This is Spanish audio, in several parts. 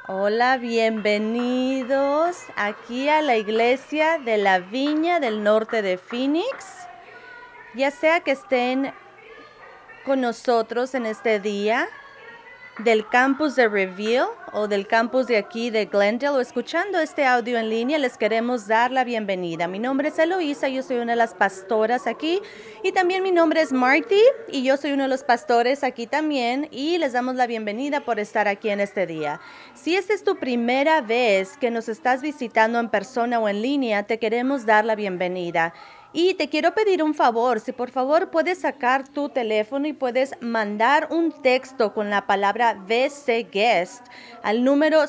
Hola, bienvenidos aquí a la iglesia de la Viña del Norte de Phoenix. Ya sea que estén con nosotros en este día del campus de Reveal o del campus de aquí de Glendale o escuchando este audio en línea, les queremos dar la bienvenida. Mi nombre es Eloisa, yo soy una de las pastoras aquí y también mi nombre es Marty y yo soy uno de los pastores aquí también y les damos la bienvenida por estar aquí en este día. Si esta es tu primera vez que nos estás visitando en persona o en línea, te queremos dar la bienvenida. Y te quiero pedir un favor, si por favor puedes sacar tu teléfono y puedes mandar un texto con la palabra VC Guest al número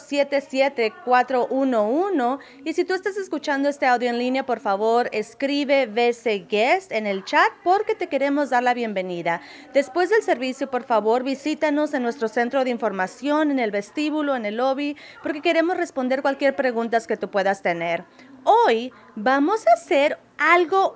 77411. Y si tú estás escuchando este audio en línea, por favor escribe VC Guest en el chat porque te queremos dar la bienvenida. Después del servicio, por favor, visítanos en nuestro centro de información, en el vestíbulo, en el lobby, porque queremos responder cualquier pregunta que tú puedas tener. Hoy vamos a hacer algo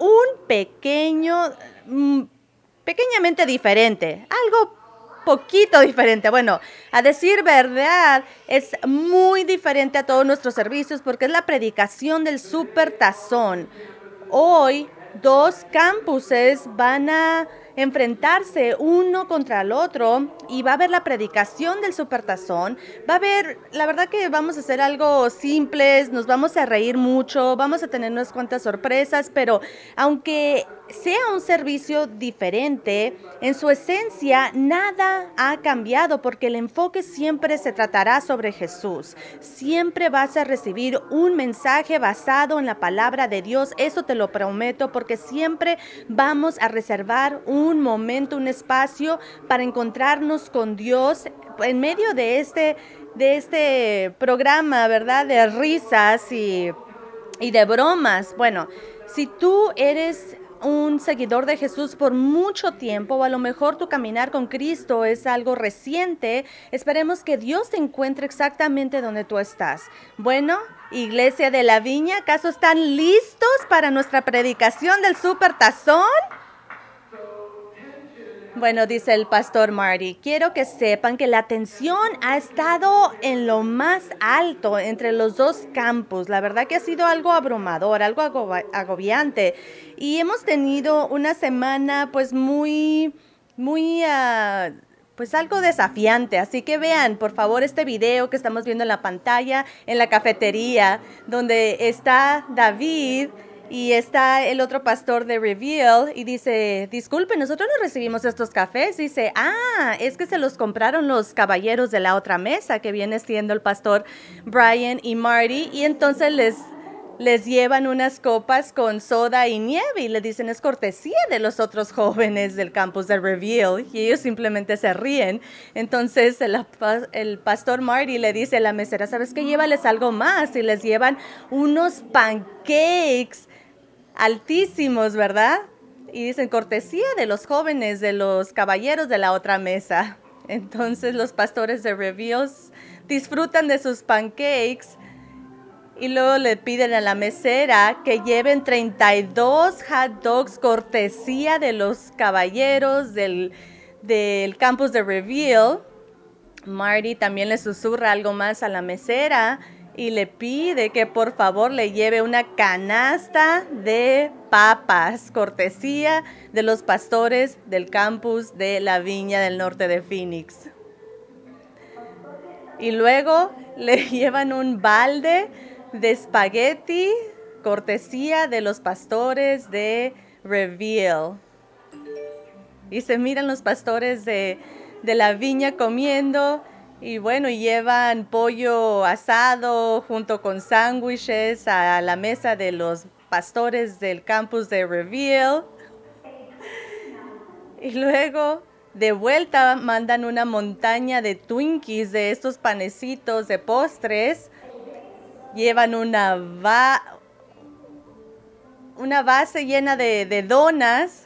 pequeñamente diferente, algo poquito diferente. Bueno, a decir verdad, es muy diferente a todos nuestros servicios porque es la predicación del Supertazón. Hoy, dos campuses van a enfrentarse uno contra el otro y va a haber la predicación del Supertazón. Va a haber, la verdad que vamos a hacer algo simple, nos vamos a reír mucho, vamos a tener unas cuantas sorpresas, pero aunque sea un servicio diferente, en su esencia nada ha cambiado porque el enfoque siempre se tratará sobre Jesús. Siempre vas a recibir un mensaje basado en la palabra de Dios, eso te lo prometo, porque siempre vamos a reservar un momento, un espacio para encontrarnos con Dios en medio de este programa, ¿verdad? De risas y de bromas. Bueno, si tú eres un seguidor de Jesús por mucho tiempo o a lo mejor tu caminar con Cristo es algo reciente, esperemos que Dios te encuentre exactamente donde tú estás. Bueno, Iglesia de la Viña, ¿acaso están listos para nuestra predicación del Supertazón? Bueno, dice el pastor Marty, quiero que sepan que la tensión ha estado en lo más alto entre los dos campus. La verdad que ha sido algo abrumador, algo agobiante. Y hemos tenido una semana pues pues algo desafiante. Así que vean, por favor, este video que estamos viendo en la pantalla, en la cafetería, donde está David y está el otro pastor de Reveal y dice, disculpe, nosotros no recibimos estos cafés. Dice, es que se los compraron los caballeros de la otra mesa, que viene siendo el pastor Brian y Marty, y entonces les llevan unas copas con soda y nieve y le dicen, es cortesía de los otros jóvenes del campus de Reveal, y ellos simplemente se ríen. Entonces el pastor Marty le dice a la mesera, ¿sabes qué? Llévales algo más, y les llevan unos pancakes altísimos, ¿verdad? Y dicen, cortesía de los jóvenes, de los caballeros de la otra mesa. Entonces los pastores de Reveal disfrutan de sus pancakes y luego le piden a la mesera que lleven 32 hot dogs cortesía de los caballeros del campus de Reveal. Marty también le susurra algo más a la mesera y le pide que por favor le lleve una canasta de papas, cortesía de los pastores del campus de la Viña del Norte de Phoenix. Y luego le llevan un balde de espagueti, cortesía de los pastores de Reveal. Y se miran los pastores de la Viña comiendo. Y bueno, llevan pollo asado junto con sándwiches a la mesa de los pastores del campus de Reveal. Y luego, de vuelta, mandan una montaña de Twinkies, de estos panecitos de postres. Llevan una base llena de donas.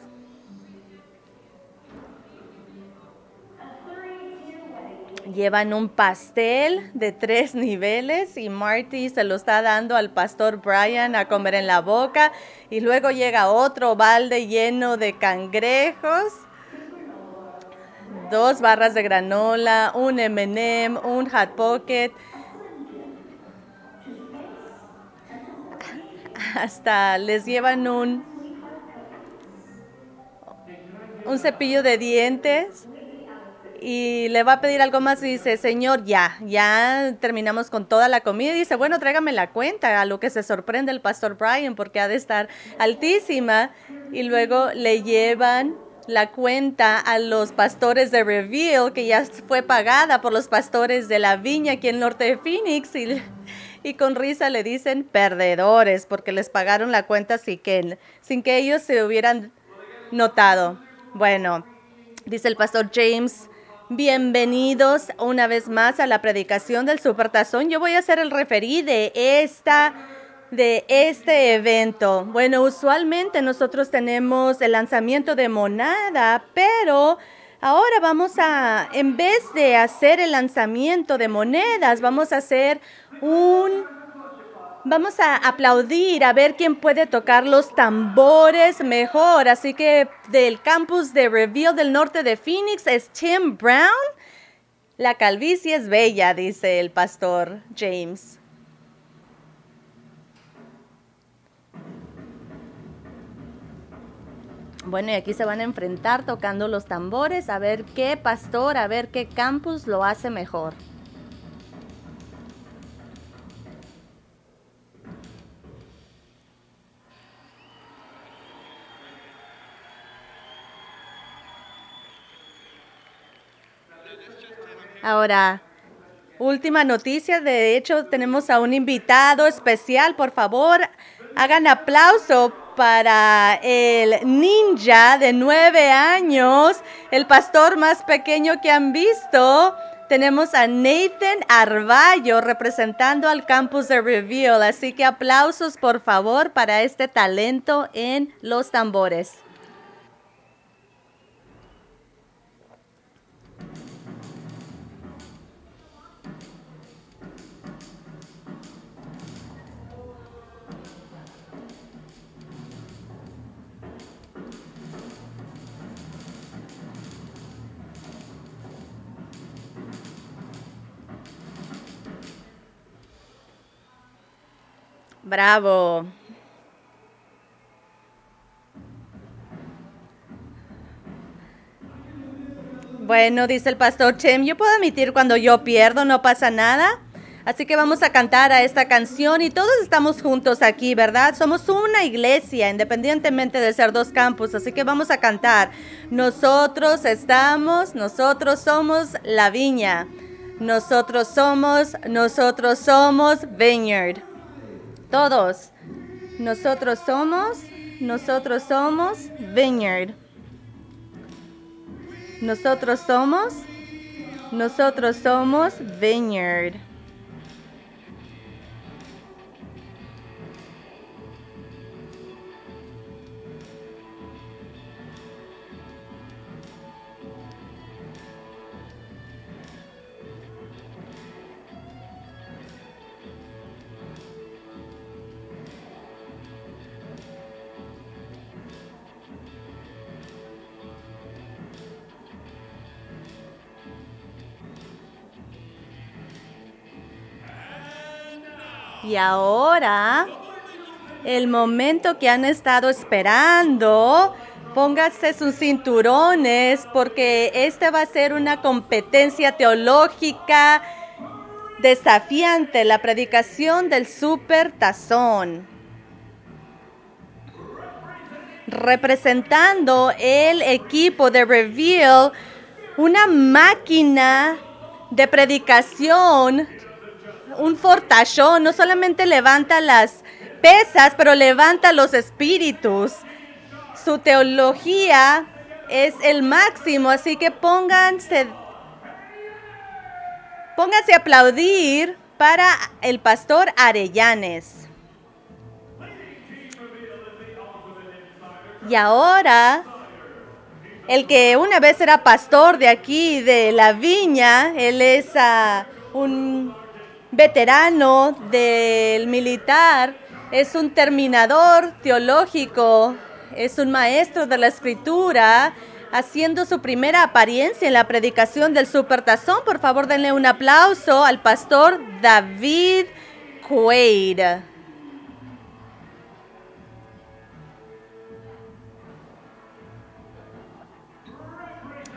Llevan un pastel de 3 niveles y Marty se lo está dando al pastor Brian a comer en la boca. Y luego llega otro balde lleno de cangrejos, 2 barras de granola, un M&M, un Hot Pocket, hasta les llevan un cepillo de dientes y le va a pedir algo más y dice, señor, ya terminamos con toda la comida. Y dice, bueno, tráigame la cuenta, a lo que se sorprende el pastor Brian porque ha de estar altísima. Y luego le llevan la cuenta a los pastores de Reveal, que ya fue pagada por los pastores de la viña aquí en el norte de Phoenix, y con risa le dicen perdedores porque les pagaron la cuenta sin que ellos se hubieran notado. Bueno, dice el pastor James, bienvenidos una vez más a la predicación del Supertazón. Yo voy a ser el referí de este evento. Bueno, usualmente nosotros tenemos el lanzamiento de moneda, pero ahora en vez de hacer el lanzamiento de monedas, vamos a aplaudir a ver quién puede tocar los tambores mejor. Así que del campus de Reveal del norte de Phoenix es Tim Brown. La calvicie es bella, dice el pastor James. Bueno, y aquí se van a enfrentar tocando los tambores, a ver qué pastor, a ver qué campus lo hace mejor. Ahora, última noticia, de hecho tenemos a un invitado especial, por favor, hagan aplauso para el ninja de 9 años, el pastor más pequeño que han visto. Tenemos a Nathan Arballo representando al campus de Reveal, así que aplausos por favor para este talento en los tambores. Bravo. Bueno, dice el pastor Tim, yo puedo admitir cuando yo pierdo, no pasa nada. Así que vamos a cantar a esta canción y todos estamos juntos aquí, ¿verdad? Somos una iglesia, independientemente de ser dos campus, así que vamos a cantar. Nosotros somos la viña. Nosotros somos Vineyard. Todos. Nosotros somos Vineyard. Nosotros somos Vineyard. Y ahora, el momento que han estado esperando, pónganse sus cinturones porque esta va a ser una competencia teológica desafiante, la predicación del Supertazón. Representando el equipo de Reveal, una máquina de predicación, un fortachón, no solamente levanta las pesas, pero levanta los espíritus. Su teología es el máximo, así que pónganse a aplaudir para el pastor Arellanes. Y ahora, el que una vez era pastor de aquí, de la viña, él es un veterano del militar, es un terminador teológico, es un maestro de la escritura, haciendo su primera apariencia en la predicación del Supertazón. Por favor, denle un aplauso al pastor David Quaid.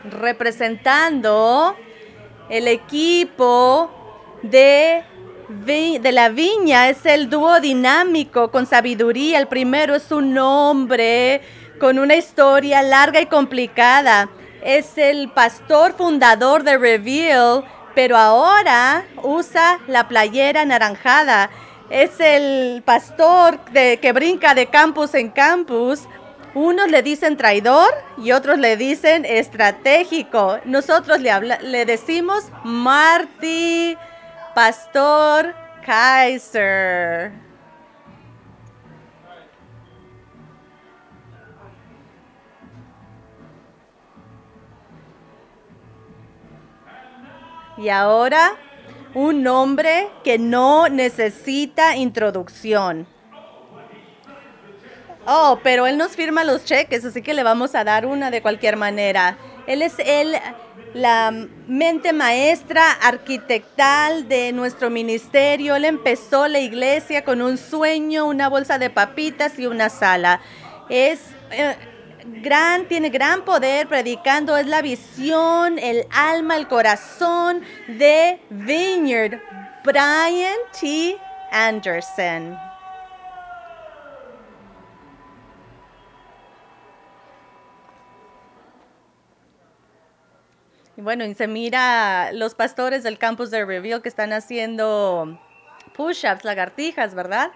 representando el equipo de la viña. Es el dúo dinámico con sabiduría. El primero es un hombre con una historia larga y complicada. Es el pastor fundador de Reveal, pero ahora usa la playera anaranjada. Es el pastor que brinca de campus en campus. Unos le dicen traidor y otros le dicen estratégico. Nosotros le decimos Marty Pastor Kaiser. Y ahora, un nombre que no necesita introducción. Oh, pero él nos firma los cheques, así que le vamos a dar una de cualquier manera. Él es la mente maestra arquitectal de nuestro ministerio. Él empezó la iglesia con un sueño, una bolsa de papitas y una sala. Tiene gran poder predicando. Es la visión, el alma, el corazón de Vineyard. Brian T. Anderson. Y bueno, y se mira los pastores del campus de Reveal que están haciendo push-ups, lagartijas, ¿verdad?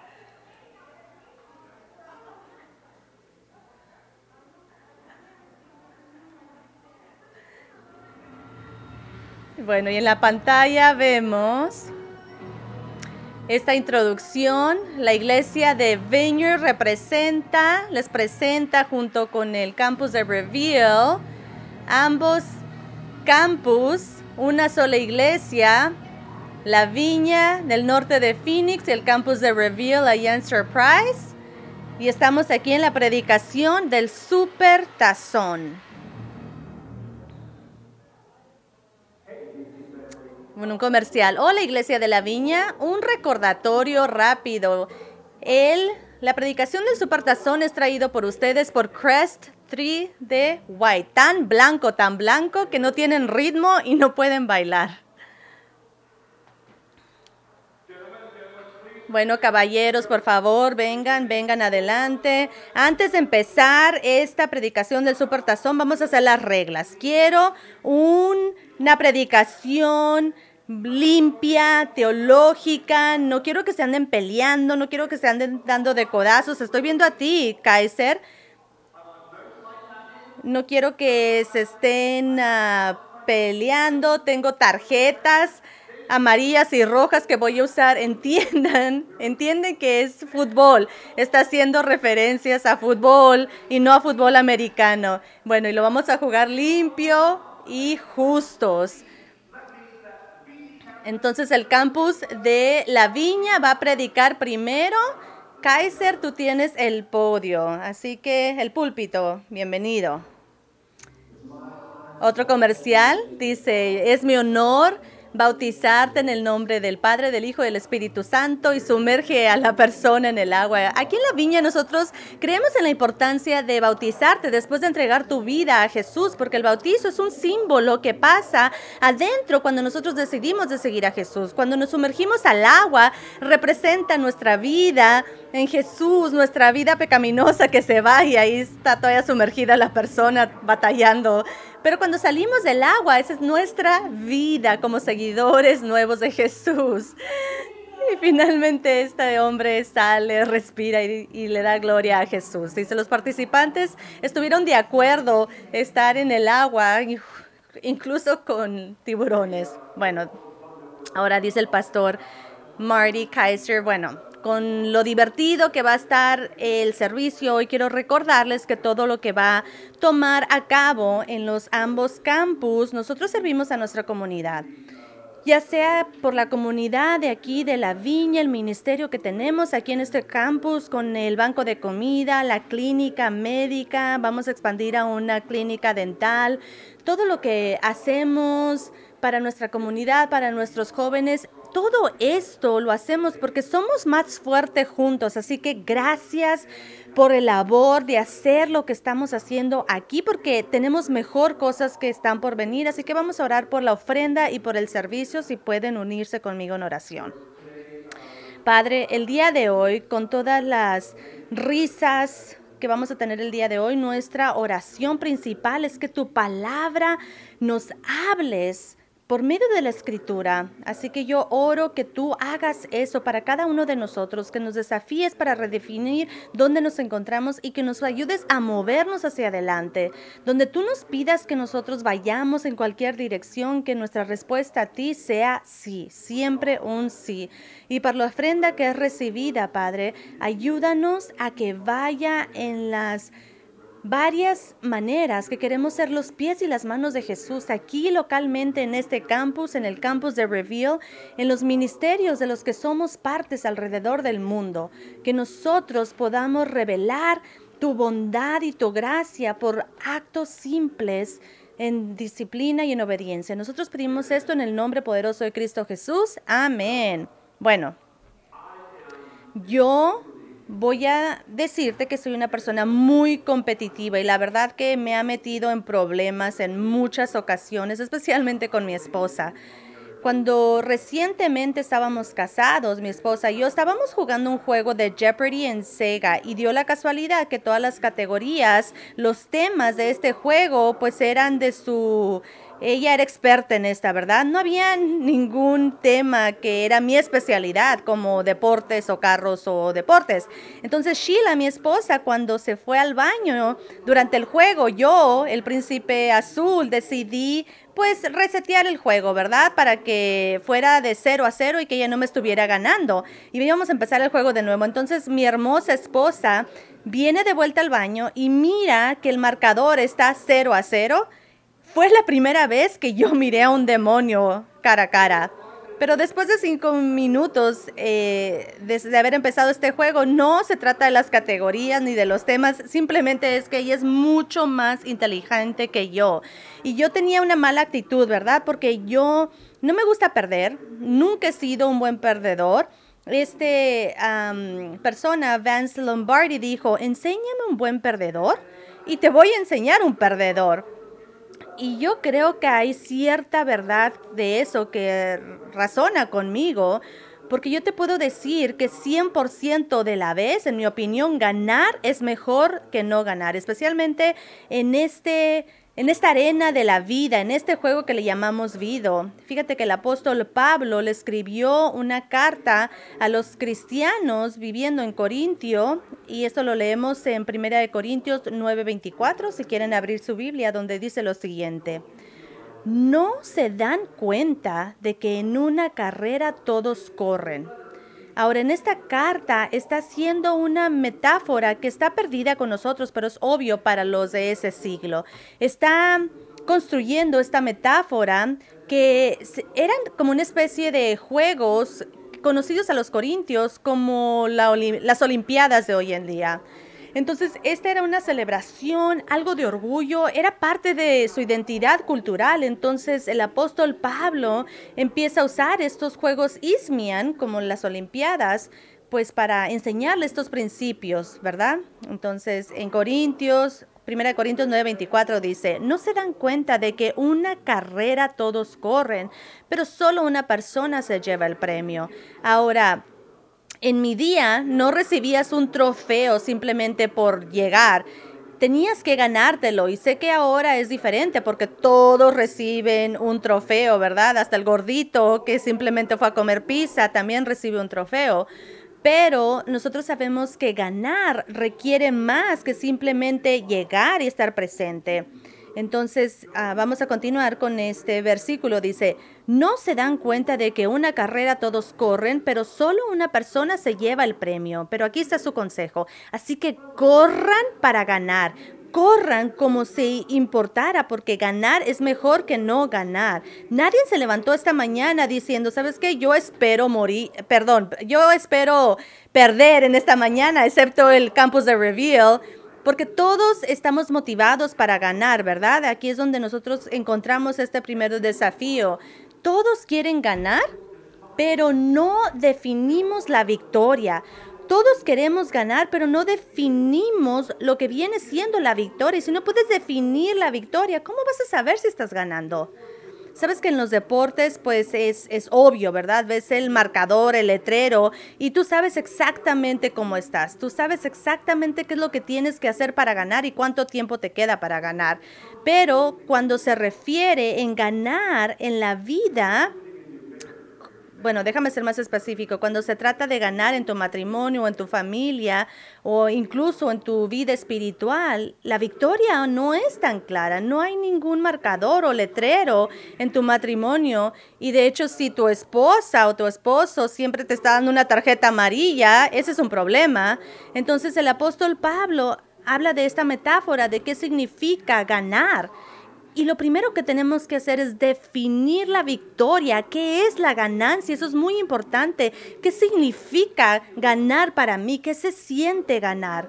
Bueno, y en la pantalla vemos esta introducción. La iglesia de Vineyard les presenta junto con el campus de Reveal, ambos campus, una sola iglesia, la viña del norte de Phoenix y el campus de Reveal allá en Surprise. Y estamos aquí en la predicación del Super Tazón. Bueno, un comercial. Hola, Iglesia de la Viña. Un recordatorio rápido. La predicación del Super Tazón es traído por ustedes por Crest 3D White. Tan blanco que no tienen ritmo y no pueden bailar. Bueno, caballeros, por favor, vengan adelante. Antes de empezar esta predicación del Super Tazón, vamos a hacer las reglas. Quiero una predicación limpia, teológica. No quiero que se anden peleando, no quiero que se anden dando de codazos. Estoy viendo a ti, Kaiser. No quiero que se estén peleando. Tengo tarjetas amarillas y rojas que voy a usar. Entienden que es fútbol. Está haciendo referencias a fútbol y no a fútbol americano. Bueno, y lo vamos a jugar limpio y justos. Entonces el campus de la Viña va a predicar primero. Kaiser, tú tienes el podio, así que el púlpito, bienvenido. Otro comercial dice, es mi honor bautizarte en el nombre del Padre, del Hijo y del Espíritu Santo, y sumerge a la persona en el agua. Aquí en la Viña nosotros creemos en la importancia de bautizarte después de entregar tu vida a Jesús, porque el bautizo es un símbolo que pasa adentro cuando nosotros decidimos de seguir a Jesús. Cuando nos sumergimos al agua, representa nuestra vida en Jesús, nuestra vida pecaminosa que se va y ahí está todavía sumergida la persona batallando. Pero cuando salimos del agua, esa es nuestra vida como seguidores nuevos de Jesús. Y finalmente este hombre sale, respira y le da gloria a Jesús. Dice, los participantes estuvieron de acuerdo estar en el agua, incluso con tiburones. Bueno, ahora dice el pastor Marty Kaiser, bueno, con lo divertido que va a estar el servicio, hoy quiero recordarles que todo lo que va a tomar a cabo en los ambos campus, nosotros servimos a nuestra comunidad. Ya sea por la comunidad de aquí, de la Viña, el ministerio que tenemos aquí en este campus con el banco de comida, la clínica médica, vamos a expandir a una clínica dental, todo lo que hacemos para nuestra comunidad, para nuestros jóvenes. Todo esto lo hacemos porque somos más fuertes juntos. Así que gracias por el labor de hacer lo que estamos haciendo aquí, porque tenemos mejor cosas que están por venir. Así que vamos a orar por la ofrenda y por el servicio, si pueden unirse conmigo en oración. Padre, el día de hoy, con todas las risas que vamos a tener el día de hoy, nuestra oración principal es que tu palabra nos hables por medio de la Escritura. Así que yo oro que tú hagas eso para cada uno de nosotros, que nos desafíes para redefinir dónde nos encontramos y que nos ayudes a movernos hacia adelante, donde tú nos pidas que nosotros vayamos en cualquier dirección, que nuestra respuesta a ti sea sí, siempre un sí. Y para la ofrenda que es recibida, Padre, ayúdanos a que vaya en las varias maneras que queremos ser los pies y las manos de Jesús aquí localmente en este campus, en el campus de Reveal, en los ministerios de los que somos partes alrededor del mundo, que nosotros podamos revelar tu bondad y tu gracia por actos simples en disciplina y en obediencia. Nosotros pedimos esto en el nombre poderoso de Cristo Jesús. Amén. Bueno, yo voy a decirte que soy una persona muy competitiva y la verdad que me ha metido en problemas en muchas ocasiones, especialmente con mi esposa. Cuando recientemente estábamos casados, mi esposa y yo estábamos jugando un juego de Jeopardy en Sega y dio la casualidad que todas las categorías, los temas de este juego, pues eran de su... Ella era experta en esta, ¿verdad? No había ningún tema que era mi especialidad, como deportes o carros o deportes. Entonces Sheila, mi esposa, cuando se fue al baño durante el juego, yo, el príncipe azul, decidí pues resetear el juego, ¿verdad? Para que fuera de 0-0 y que ella no me estuviera ganando. Y íbamos a empezar el juego de nuevo. Entonces mi hermosa esposa viene de vuelta al baño y mira que el marcador está 0-0. Fue la primera vez que yo miré a un demonio cara a cara. Pero después de 5 minutos de haber empezado este juego, no se trata de las categorías ni de los temas, simplemente es que ella es mucho más inteligente que yo. Y yo tenía una mala actitud, ¿verdad? Porque yo no me gusta perder, nunca he sido un buen perdedor. Persona, Vance Lombardi, dijo, enséñame un buen perdedor y te voy a enseñar un perdedor. Y yo creo que hay cierta verdad de eso que razona conmigo, porque yo te puedo decir que 100% de la vez, en mi opinión, ganar es mejor que no ganar, especialmente en esta arena de la vida, en este juego que le llamamos vida. Fíjate que el apóstol Pablo le escribió una carta a los cristianos viviendo en Corintio, y esto lo leemos en 1 Corintios 9:24, si quieren abrir su Biblia, donde dice lo siguiente: ¿no se dan cuenta de que en una carrera todos corren? Ahora, en esta carta está haciendo una metáfora que está perdida con nosotros, pero es obvio para los de ese siglo. Está construyendo esta metáfora que eran como una especie de juegos conocidos a los corintios como las Olimpiadas de hoy en día. Entonces, esta era una celebración, algo de orgullo, era parte de su identidad cultural. Entonces, el apóstol Pablo empieza a usar estos juegos ismian, como las Olimpiadas, pues para enseñarle estos principios, ¿verdad? Entonces, en 1 Corintios 9:24 dice, ¿no se dan cuenta de que una carrera todos corren, pero solo una persona se lleva el premio? Ahora, en mi día no recibías un trofeo simplemente por llegar. Tenías que ganártelo y sé que ahora es diferente porque todos reciben un trofeo, ¿verdad? Hasta el gordito que simplemente fue a comer pizza también recibe un trofeo. Pero nosotros sabemos que ganar requiere más que simplemente llegar y estar presente. Entonces, vamos a continuar con este versículo. Dice, ¿no se dan cuenta de que una carrera todos corren, pero solo una persona se lleva el premio? Pero aquí está su consejo. Así que corran para ganar. Corran como si importara, porque ganar es mejor que no ganar. Nadie se levantó esta mañana diciendo, ¿sabes qué? Yo espero perder en esta mañana, excepto el campus de Reveal. Porque todos estamos motivados para ganar, ¿verdad? Aquí es donde nosotros encontramos este primer desafío. Todos quieren ganar, pero no definimos la victoria. Todos queremos ganar, pero no definimos lo que viene siendo la victoria. Y si no puedes definir la victoria, ¿cómo vas a saber si estás ganando? Sabes que en los deportes, pues es obvio, ¿verdad? Ves el marcador, el letrero, y tú sabes exactamente cómo estás. Tú sabes exactamente qué es lo que tienes que hacer para ganar y cuánto tiempo te queda para ganar. Pero cuando se refiere en ganar en la vida, bueno, déjame ser más específico. Cuando se trata de ganar en tu matrimonio, en tu familia o incluso en tu vida espiritual, la victoria no es tan clara. No hay ningún marcador o letrero en tu matrimonio. Y de hecho, si tu esposa o tu esposo siempre te está dando una tarjeta amarilla, ese es un problema. Entonces el apóstol Pablo habla de esta metáfora de qué significa ganar. Y lo primero que tenemos que hacer es definir la victoria. ¿Qué es la ganancia? Eso es muy importante. ¿Qué significa ganar para mí? ¿Qué se siente ganar?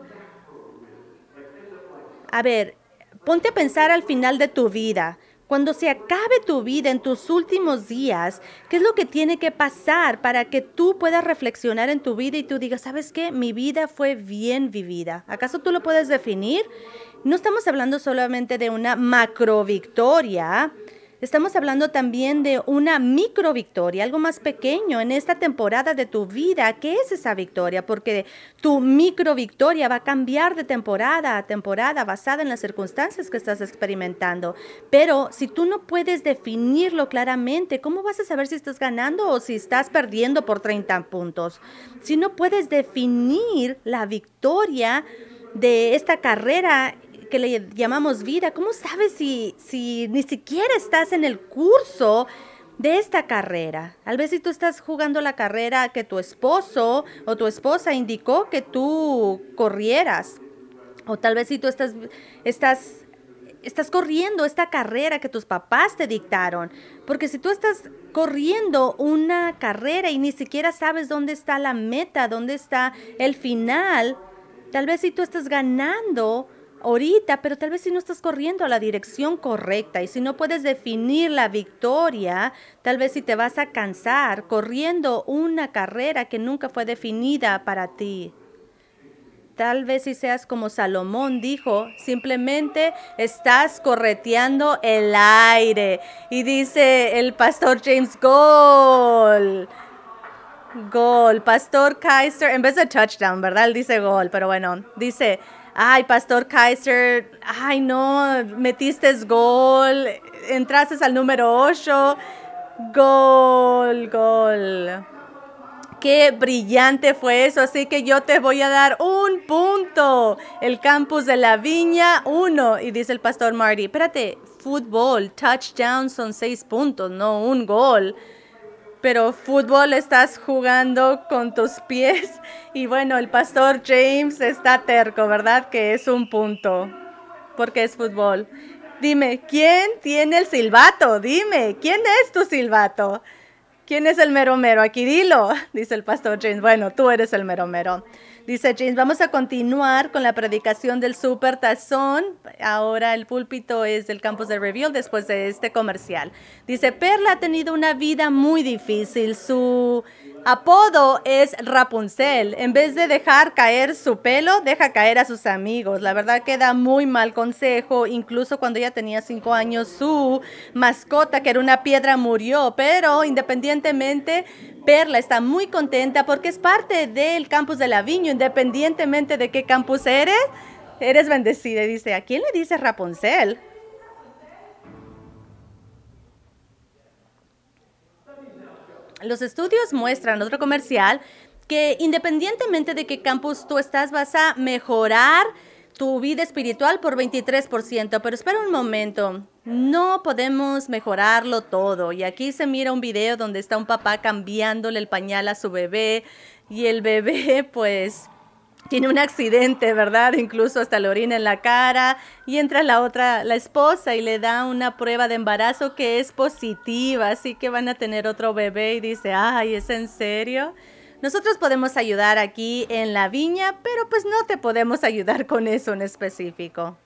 A ver, ponte a pensar al final de tu vida. Cuando se acabe tu vida en tus últimos días, ¿qué es lo que tiene que pasar para que tú puedas reflexionar en tu vida y tú digas, ¿sabes qué? Mi vida fue bien vivida. ¿Acaso tú lo puedes definir? No estamos hablando solamente de una macro victoria, estamos hablando también de una micro victoria, algo más pequeño en esta temporada de tu vida. ¿Qué es esa victoria? Porque tu micro victoria va a cambiar de temporada a temporada basada en las circunstancias que estás experimentando. Pero si tú no puedes definirlo claramente, ¿cómo vas a saber si estás ganando o si estás perdiendo por 30 puntos? Si no puedes definir la victoria de esta carrera que le llamamos vida, ¿cómo sabes si ni siquiera estás en el curso de esta carrera? Tal vez si tú estás jugando la carrera que tu esposo o tu esposa indicó que tú corrieras, o tal vez si tú estás corriendo esta carrera que tus papás te dictaron, porque si tú estás corriendo una carrera y ni siquiera sabes dónde está la meta, dónde está el final, tal vez si tú estás ganando ahorita, pero tal vez si no estás corriendo a la dirección correcta y si no puedes definir la victoria, tal vez si te vas a cansar corriendo una carrera que nunca fue definida para ti. Tal vez si seas como Salomón dijo, simplemente estás correteando el aire. Y dice el pastor James, gol. Gol. Pastor Kaiser, en vez de touchdown, ¿verdad? Él dice gol, pero bueno, dice... Ay, Pastor Kaiser, ay no, metiste gol, entraste al número 8, gol, gol. Qué brillante fue eso, así que yo te voy a dar un punto. El campus de la Viña, 1. Y dice el pastor Marty, espérate, fútbol, touchdown son 6 puntos, no un gol. Pero fútbol estás jugando con tus pies. Y bueno, el pastor James está terco, ¿verdad? Que es un punto, porque es fútbol. Dime, ¿quién tiene el silbato? Dime, ¿quién es tu silbato? ¿Quién es el mero mero? Aquí dilo, dice el pastor James. Bueno, tú eres el mero mero. Dice James, vamos a continuar con la predicación del Super Tazón. Ahora el púlpito es del campus de Reveal después de este comercial. Dice, Perla ha tenido una vida muy difícil. Su apodo es Rapunzel. En vez de dejar caer su pelo, deja caer a sus amigos. La verdad que da muy mal consejo. Incluso cuando ella tenía 5 años, su mascota, que era una piedra, murió. Pero independientemente, Perla está muy contenta porque es parte del campus de la Viña, independientemente de qué campus eres bendecida. Y dice, ¿a quién le dice Rapunzel? Los estudios muestran, otro comercial, que independientemente de qué campus tú estás, vas a mejorar tu vida espiritual por 23%. Pero espera un momento, no podemos mejorarlo todo. Y aquí se mira un video donde está un papá cambiándole el pañal a su bebé y el bebé pues tiene un accidente, ¿verdad? Incluso hasta le orina en la cara y entra la esposa y le da una prueba de embarazo que es positiva, así que van a tener otro bebé y dice, ay, ¿es en serio? Nosotros podemos ayudar aquí en la viña, pero pues no te podemos ayudar con eso en específico.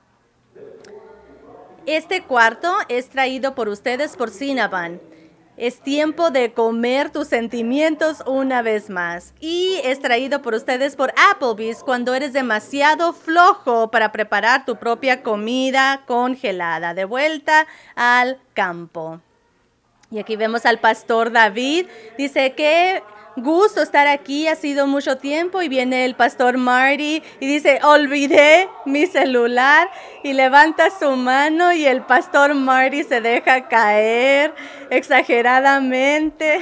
Este cuarto es traído por ustedes por Cinnabon. Es tiempo de comer tus sentimientos una vez más. Y es traído por ustedes por Applebee's cuando eres demasiado flojo para preparar tu propia comida congelada. De vuelta al campo. Y aquí vemos al pastor David. Dice que gusto estar aquí, ha sido mucho tiempo. Y viene el pastor Marty y dice, olvidé mi celular. Y levanta su mano y el pastor Marty se deja caer exageradamente.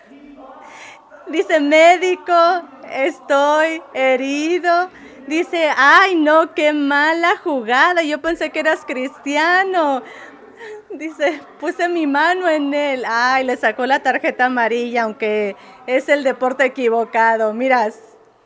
Dice, médico, estoy herido. Dice, ay no, qué mala jugada. Yo pensé que eras cristiano. Dice, puse mi mano en él. Ay, le sacó la tarjeta amarilla, aunque es el deporte equivocado. Miras.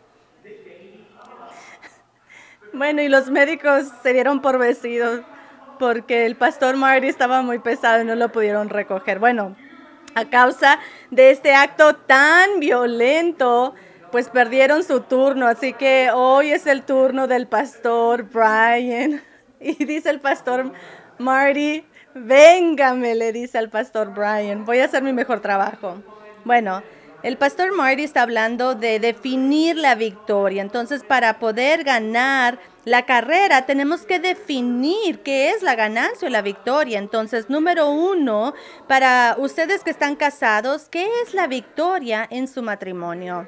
Bueno, y los médicos se dieron por vencidos porque el pastor Marty estaba muy pesado y no lo pudieron recoger. Bueno, a causa de este acto tan violento, pues perdieron su turno. Así que hoy es el turno del pastor Brian. Y dice el pastor Marty, véngame, le dice al pastor Brian, voy a hacer mi mejor trabajo. Bueno, el pastor Marty está hablando de definir la victoria. Entonces, para poder ganar la carrera, tenemos que definir qué es la ganancia o la victoria. Entonces, número 1, para ustedes que están casados, ¿qué es la victoria en su matrimonio?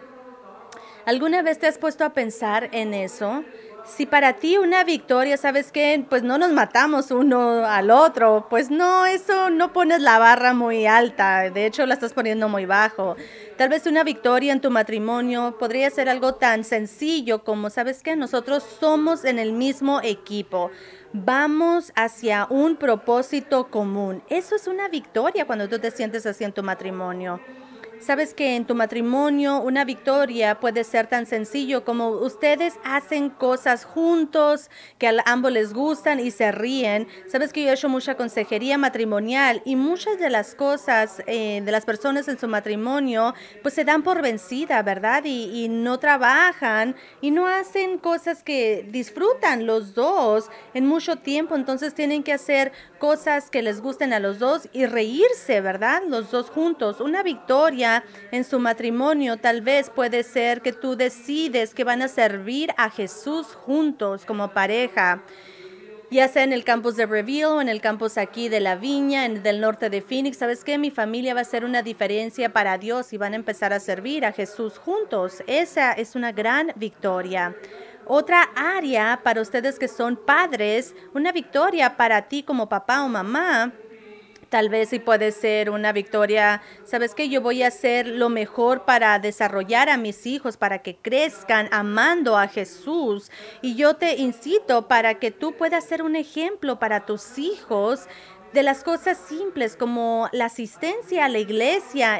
¿Alguna vez te has puesto a pensar en eso? Si para ti una victoria, ¿sabes qué? Pues no nos matamos uno al otro. Pues no, eso no pones la barra muy alta. De hecho, la estás poniendo muy bajo. Tal vez una victoria en tu matrimonio podría ser algo tan sencillo como, ¿sabes qué? Nosotros somos en el mismo equipo. Vamos hacia un propósito común. Eso es una victoria cuando tú te sientes así en tu matrimonio. Sabes que en tu matrimonio una victoria puede ser tan sencillo como ustedes hacen cosas juntos que a ambos les gustan y se ríen. Sabes que yo he hecho mucha consejería matrimonial y muchas de las cosas de las personas en su matrimonio pues se dan por vencida, ¿verdad? Y no trabajan y no hacen cosas que disfrutan los dos en mucho tiempo. Entonces tienen que hacer cosas que les gusten a los dos y reírse, ¿verdad? Los dos juntos. Una victoria en su matrimonio tal vez puede ser que tú decides que van a servir a Jesús juntos como pareja, ya sea en el campus de Reveal o en el campus aquí de La Viña, del norte de Phoenix. ¿Sabes qué? Mi familia va a hacer una diferencia para Dios y van a empezar a servir a Jesús juntos. Esa es una gran victoria. Otra área para ustedes que son padres, una victoria para ti como papá o mamá. Tal vez sí puede ser una victoria, ¿sabes qué? Yo voy a hacer lo mejor para desarrollar a mis hijos, para que crezcan amando a Jesús. Y yo te incito para que tú puedas ser un ejemplo para tus hijos de las cosas simples como la asistencia a la iglesia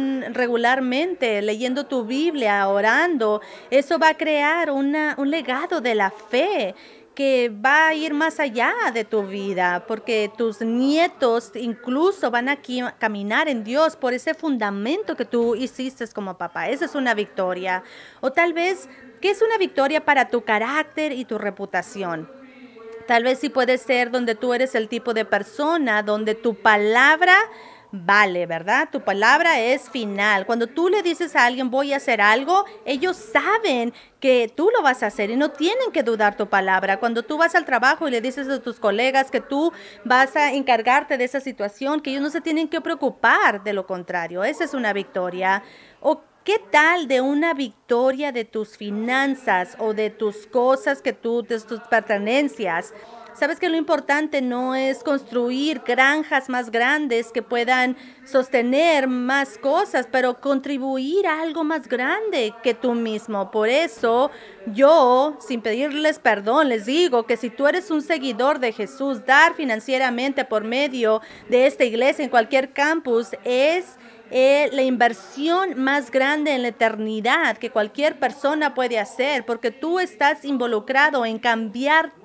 regularmente, leyendo tu Biblia, orando. Eso va a crear un legado de la fe que va a ir más allá de tu vida, porque tus nietos incluso van a caminar en Dios por ese fundamento que tú hiciste como papá. Esa es una victoria. O tal vez, ¿qué es una victoria para tu carácter y tu reputación? Tal vez sí puede ser donde tú eres el tipo de persona, donde tu palabra vale, ¿verdad? Tu palabra es final. Cuando tú le dices a alguien voy a hacer algo, ellos saben que tú lo vas a hacer y no tienen que dudar tu palabra. Cuando tú vas al trabajo y le dices a tus colegas que tú vas a encargarte de esa situación, que ellos no se tienen que preocupar de lo contrario. Esa es una victoria. ¿O qué tal de una victoria de tus finanzas o de tus cosas de tus pertenencias? Sabes que lo importante no es construir granjas más grandes que puedan sostener más cosas, pero contribuir a algo más grande que tú mismo. Por eso yo, sin pedirles perdón, les digo que si tú eres un seguidor de Jesús, dar financieramente por medio de esta iglesia en cualquier campus es la inversión más grande en la eternidad que cualquier persona puede hacer, porque tú estás involucrado en cambiar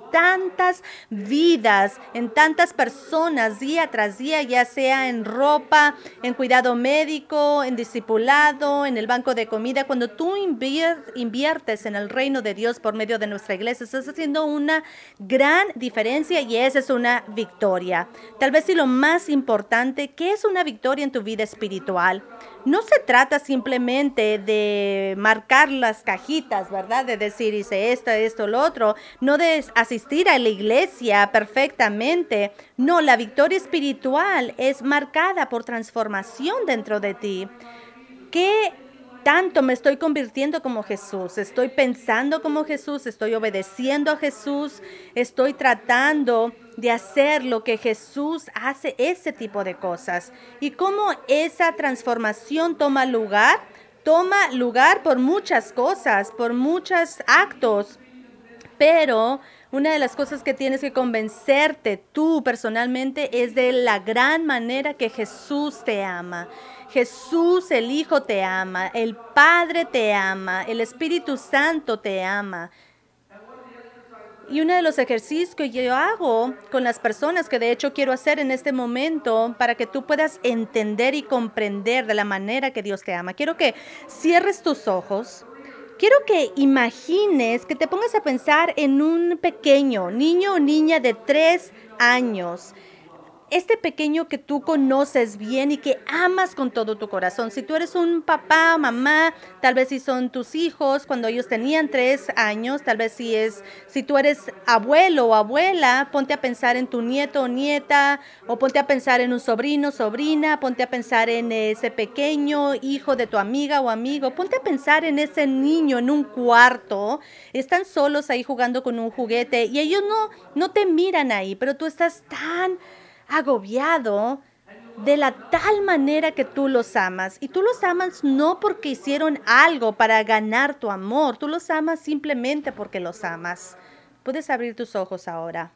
tantas vidas, en tantas personas día tras día, ya sea en ropa, en cuidado médico, en discipulado, en el banco de comida. Cuando tú inviertes en el reino de Dios por medio de nuestra iglesia, estás haciendo una gran diferencia y esa es una victoria. Tal vez, y lo más importante, ¿qué es una victoria en tu vida espiritual? No se trata simplemente de marcar las cajitas, ¿verdad? De decir, hice esto, lo otro. No de asistir a la iglesia perfectamente. No, la victoria espiritual es marcada por transformación dentro de ti. ¿Qué tanto me estoy convirtiendo como Jesús? ¿Estoy pensando como Jesús? ¿Estoy obedeciendo a Jesús? ¿Estoy tratando de hacer lo que Jesús hace? Ese tipo de cosas. ¿Y cómo esa transformación toma lugar? Toma lugar por muchas cosas, por muchos actos. Pero una de las cosas que tienes que convencerte tú personalmente es de la gran manera que Jesús te ama. Jesús, el Hijo, te ama. El Padre te ama. El Espíritu Santo te ama. Y uno de los ejercicios que yo hago con las personas, que de hecho quiero hacer en este momento, para que tú puedas entender y comprender de la manera que Dios te ama. Quiero que cierres tus ojos. Quiero que imagines, que te pongas a pensar en un pequeño niño o niña de 3 años. Este pequeño que tú conoces bien y que amas con todo tu corazón. Si tú eres un papá, mamá, tal vez si son tus hijos cuando ellos tenían 3 años, tal vez si tú eres abuelo o abuela, ponte a pensar en tu nieto o nieta, o ponte a pensar en un sobrino, sobrina, ponte a pensar en ese pequeño hijo de tu amiga o amigo, ponte a pensar en ese niño en un cuarto, están solos ahí jugando con un juguete y ellos no te miran ahí, pero tú estás tan agobiado de la tal manera que tú los amas. Y tú los amas no porque hicieron algo para ganar tu amor. Tú los amas simplemente porque los amas. Puedes abrir tus ojos ahora.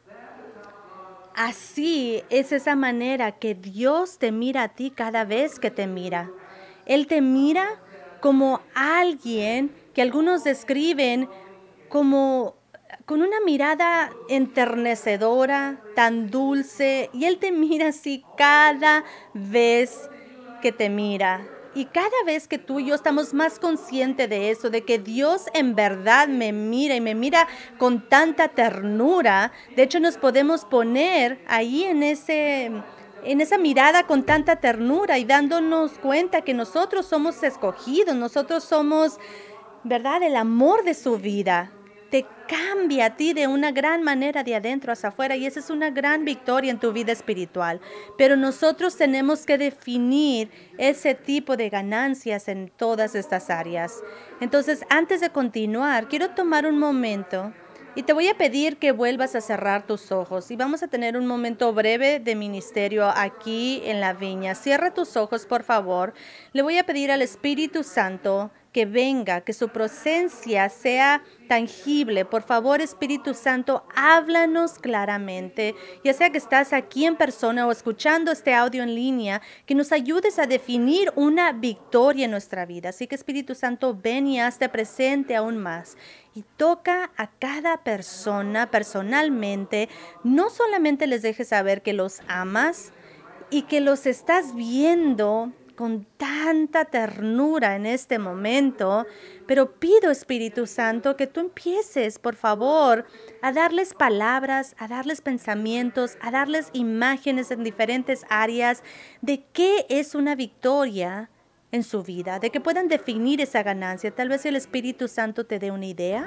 Así es esa manera que Dios te mira a ti cada vez que te mira. Él te mira como alguien que algunos describen como con una mirada enternecedora, tan dulce, y Él te mira así cada vez que te mira. Y cada vez que tú y yo estamos más conscientes de eso, de que Dios en verdad me mira y me mira con tanta ternura, de hecho nos podemos poner ahí en esa mirada con tanta ternura y dándonos cuenta que nosotros somos escogidos, nosotros somos, ¿verdad?, el amor de su vida. Te cambia a ti de una gran manera de adentro hacia afuera y esa es una gran victoria en tu vida espiritual. Pero nosotros tenemos que definir ese tipo de ganancias en todas estas áreas. Entonces, antes de continuar, quiero tomar un momento y te voy a pedir que vuelvas a cerrar tus ojos y vamos a tener un momento breve de ministerio aquí en la viña. Cierra tus ojos, por favor. Le voy a pedir al Espíritu Santo que venga, que su presencia sea tangible. Por favor, Espíritu Santo, háblanos claramente, ya sea que estás aquí en persona o escuchando este audio en línea, que nos ayudes a definir una victoria en nuestra vida. Así que, Espíritu Santo, ven y hazte presente aún más. Y toca a cada persona personalmente. No solamente les dejes saber que los amas y que los estás viendo con tanta ternura en este momento, pero pido, Espíritu Santo, que tú empieces, por favor, a darles palabras, a darles pensamientos, a darles imágenes en diferentes áreas de qué es una victoria en su vida, de que puedan definir esa ganancia. Tal vez el Espíritu Santo te dé una idea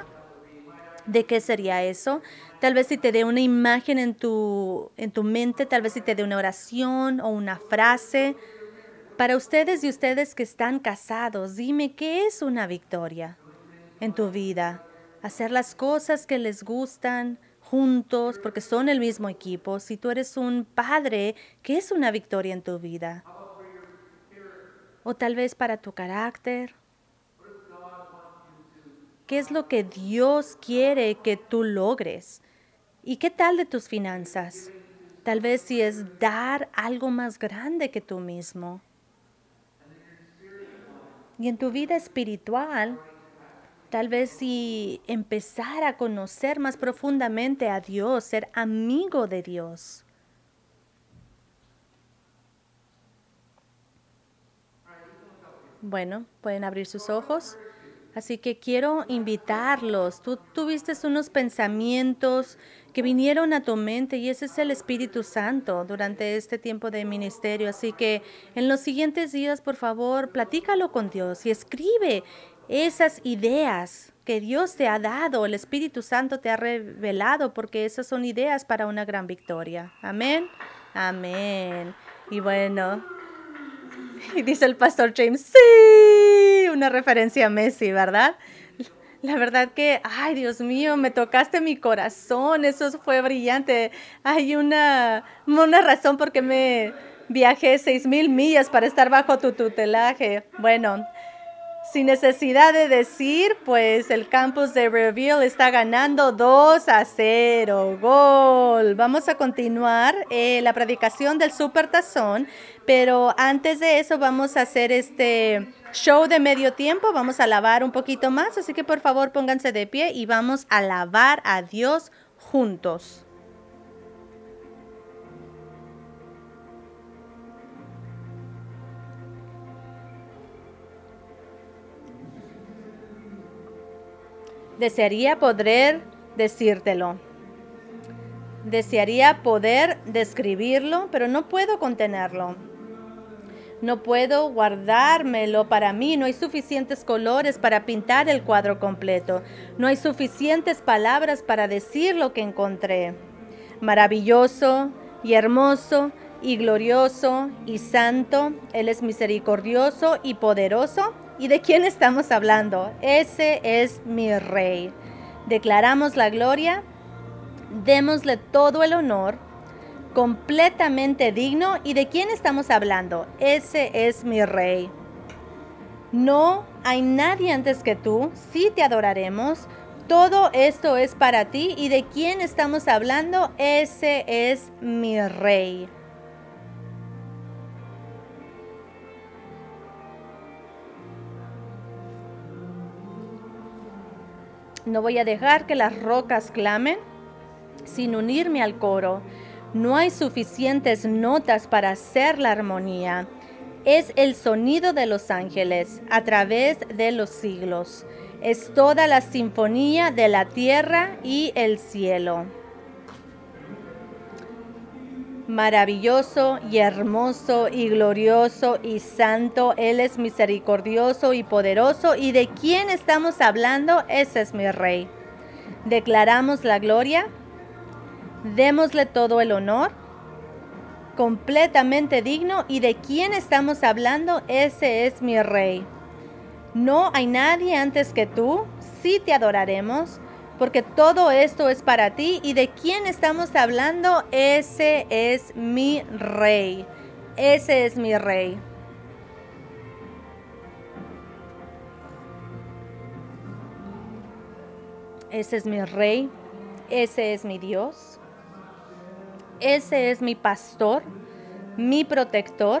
de qué sería eso. Tal vez si te dé una imagen en tu mente, tal vez si te dé una oración o una frase. Para ustedes y ustedes que están casados, dime, ¿qué es una victoria en tu vida? Hacer las cosas que les gustan juntos porque son el mismo equipo. Si tú eres un padre, ¿qué es una victoria en tu vida? O tal vez para tu carácter. ¿Qué es lo que Dios quiere que tú logres? ¿Y qué tal de tus finanzas? Tal vez si es dar algo más grande que tú mismo. Y en tu vida espiritual, Tal vez si empezar a conocer más profundamente a Dios, ser amigo de Dios. Bueno, pueden abrir sus ojos. Así que quiero invitarlos. Tú tuviste unos pensamientos que vinieron a tu mente y ese es el Espíritu Santo durante este tiempo de ministerio. Así que en los siguientes días, por favor, platícalo con Dios y escribe esas ideas que Dios te ha dado, el Espíritu Santo te ha revelado, porque esas son ideas para una gran victoria. Amén. Amén. Y bueno, y dice el pastor James, sí, una referencia a Messi, ¿verdad? La verdad que, ay, Dios mío, me tocaste mi corazón, eso fue brillante. Hay una razón por qué me viajé 6,000 millas para estar bajo tu tutelaje. Bueno, sin necesidad de decir, pues el campus de Reveal está ganando 2-0. ¡Gol! Vamos a continuar la predicación del Supertazón, pero antes de eso vamos a hacer este show de medio tiempo. Vamos a alabar un poquito más, así que por favor pónganse de pie y vamos a alabar a Dios juntos. Desearía poder decírtelo. Desearía poder describirlo, pero no puedo contenerlo. No puedo guardármelo para mí. No hay suficientes colores para pintar el cuadro completo. No hay suficientes palabras para decir lo que encontré. Maravilloso y hermoso y glorioso y santo. Él es misericordioso y poderoso. ¿Y de quién estamos hablando? Ese es mi Rey. Declaramos la gloria. Démosle todo el honor, completamente digno. ¿Y de quién estamos hablando? Ese es mi Rey. No hay nadie antes que tú, sí te adoraremos. Todo esto es para ti. ¿Y de quién estamos hablando? Ese es mi Rey. No voy a dejar que las rocas clamen sin unirme al coro. No hay suficientes notas para hacer la armonía. Es el sonido de los ángeles a través de los siglos. Es toda la sinfonía de la tierra y el cielo. Maravilloso y hermoso y glorioso y santo, Él es misericordioso y poderoso. ¿Y de quién estamos hablando? Ese es mi Rey. Declaramos la gloria. Démosle todo el honor, completamente digno. ¿Y de quién estamos hablando? Ese es mi Rey. No hay nadie antes que tú, sí te adoraremos, porque todo esto es para ti. ¿Y de quién estamos hablando? Ese es mi Rey. Ese es mi Rey. Ese es mi Rey. Ese es mi Dios. Ese es mi pastor, mi protector.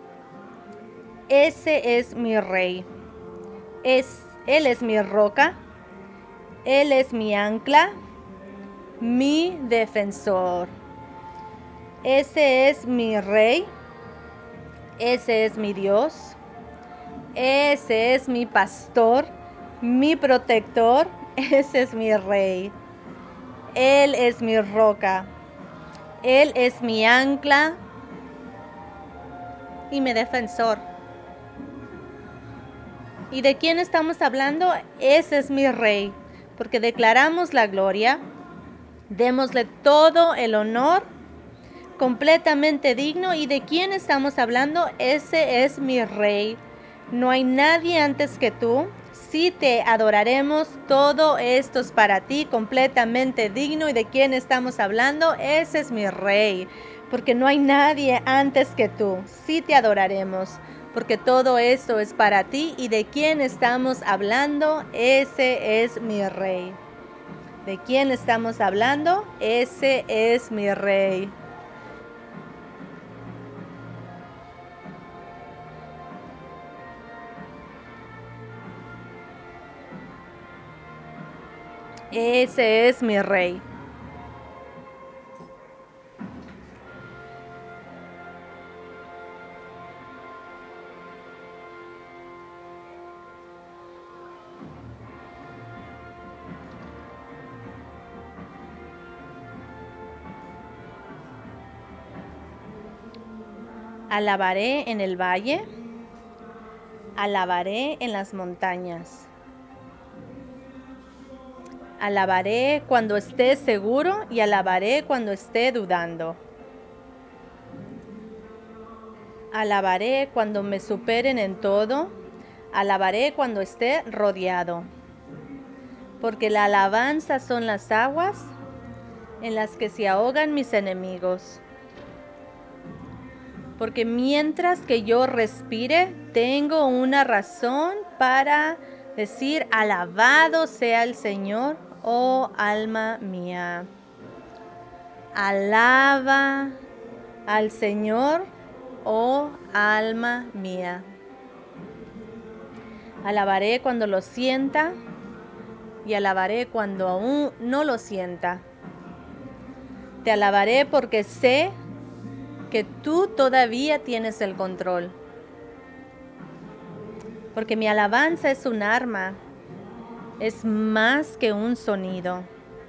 Ese es mi Rey. Él es mi roca. Él es mi ancla, mi defensor. Ese es mi Rey. Ese es mi Dios. Ese es mi pastor, mi protector. Ese es mi Rey. Él es mi roca. Él es mi ancla y mi defensor. ¿Y de quién estamos hablando? Ese es mi Rey, porque declaramos la gloria. Démosle todo el honor, completamente digno. ¿Y de quién estamos hablando? Ese es mi Rey. No hay nadie antes que tú. Sí te adoraremos. Todo esto es para ti, completamente digno. ¿Y de quién estamos hablando? Ese es mi Rey, porque no hay nadie antes que tú. Sí te adoraremos, porque todo esto es para ti. ¿Y de quién estamos hablando? Ese es mi Rey. ¿De quién estamos hablando? Ese es mi Rey. Ese es mi Rey. Alabaré en el valle, alabaré en las montañas. Alabaré cuando esté seguro y alabaré cuando esté dudando. Alabaré cuando me superen en todo, alabaré cuando esté rodeado. Porque la alabanza son las aguas en las que se ahogan mis enemigos. Porque mientras que yo respire, tengo una razón para decir, alabado sea el Señor, oh alma mía. Alaba al Señor, oh alma mía. Alabaré cuando lo sienta y alabaré cuando aún no lo sienta. Te alabaré porque sé que tú todavía tienes el control. Porque mi alabanza es un arma, es más que un sonido.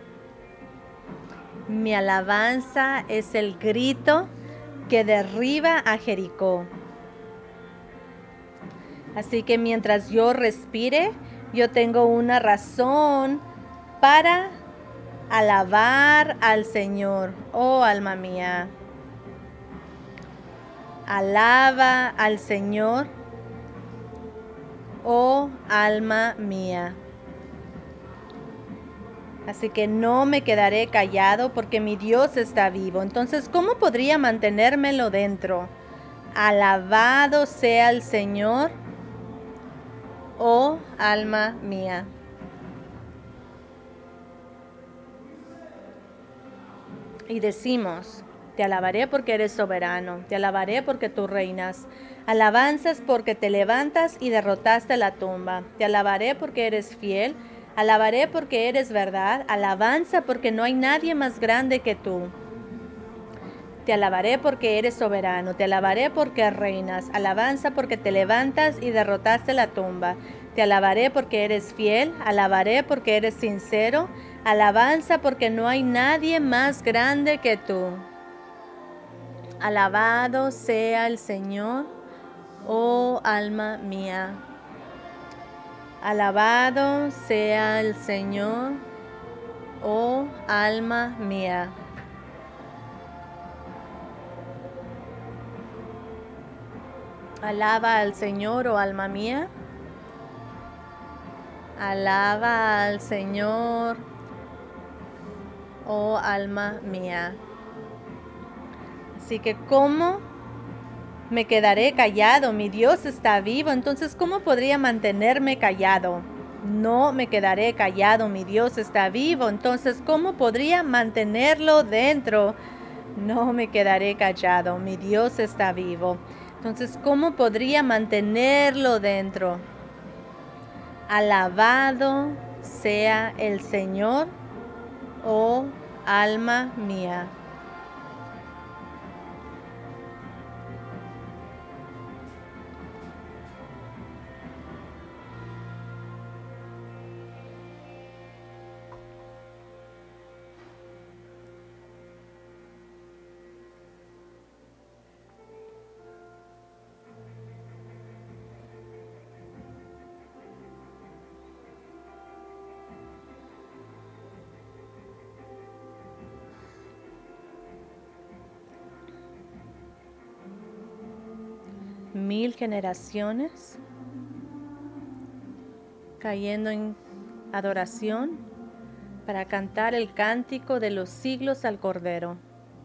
Mi alabanza es el grito que derriba a Jericó. Así que mientras yo respire, yo tengo una razón para alabar al Señor, oh alma mía. Alaba al Señor, oh alma mía. Así que no me quedaré callado porque mi Dios está vivo. Entonces, ¿cómo podría mantenérmelo dentro? Alabado sea el Señor, oh alma mía. Y decimos, te alabaré porque eres soberano, te alabaré porque tú reinas. Alabanzas porque te levantas y derrotaste la tumba. Te alabaré porque eres fiel, alabaré porque eres verdad. Alabanza porque no hay nadie más grande que tú. Te alabaré porque eres soberano, te alabaré porque reinas. Alabanza porque te levantas y derrotaste la tumba. Te alabaré porque eres fiel, alabaré porque eres sincero. Alabanza porque no hay nadie más grande que tú. Alabado sea el Señor, oh alma mía. Alabado sea el Señor, oh alma mía. Alaba al Señor, oh alma mía. Alaba al Señor, oh alma mía. Así que ¿cómo me quedaré callado? Mi Dios está vivo, entonces ¿cómo podría mantenerme callado? No me quedaré callado, mi Dios está vivo, entonces ¿cómo podría mantenerlo dentro? No me quedaré callado, mi Dios está vivo. Entonces, ¿cómo podría mantenerlo dentro? Alabado sea el Señor, oh alma mía. Mil generaciones cayendo en adoración para cantar el cántico de los siglos al Cordero.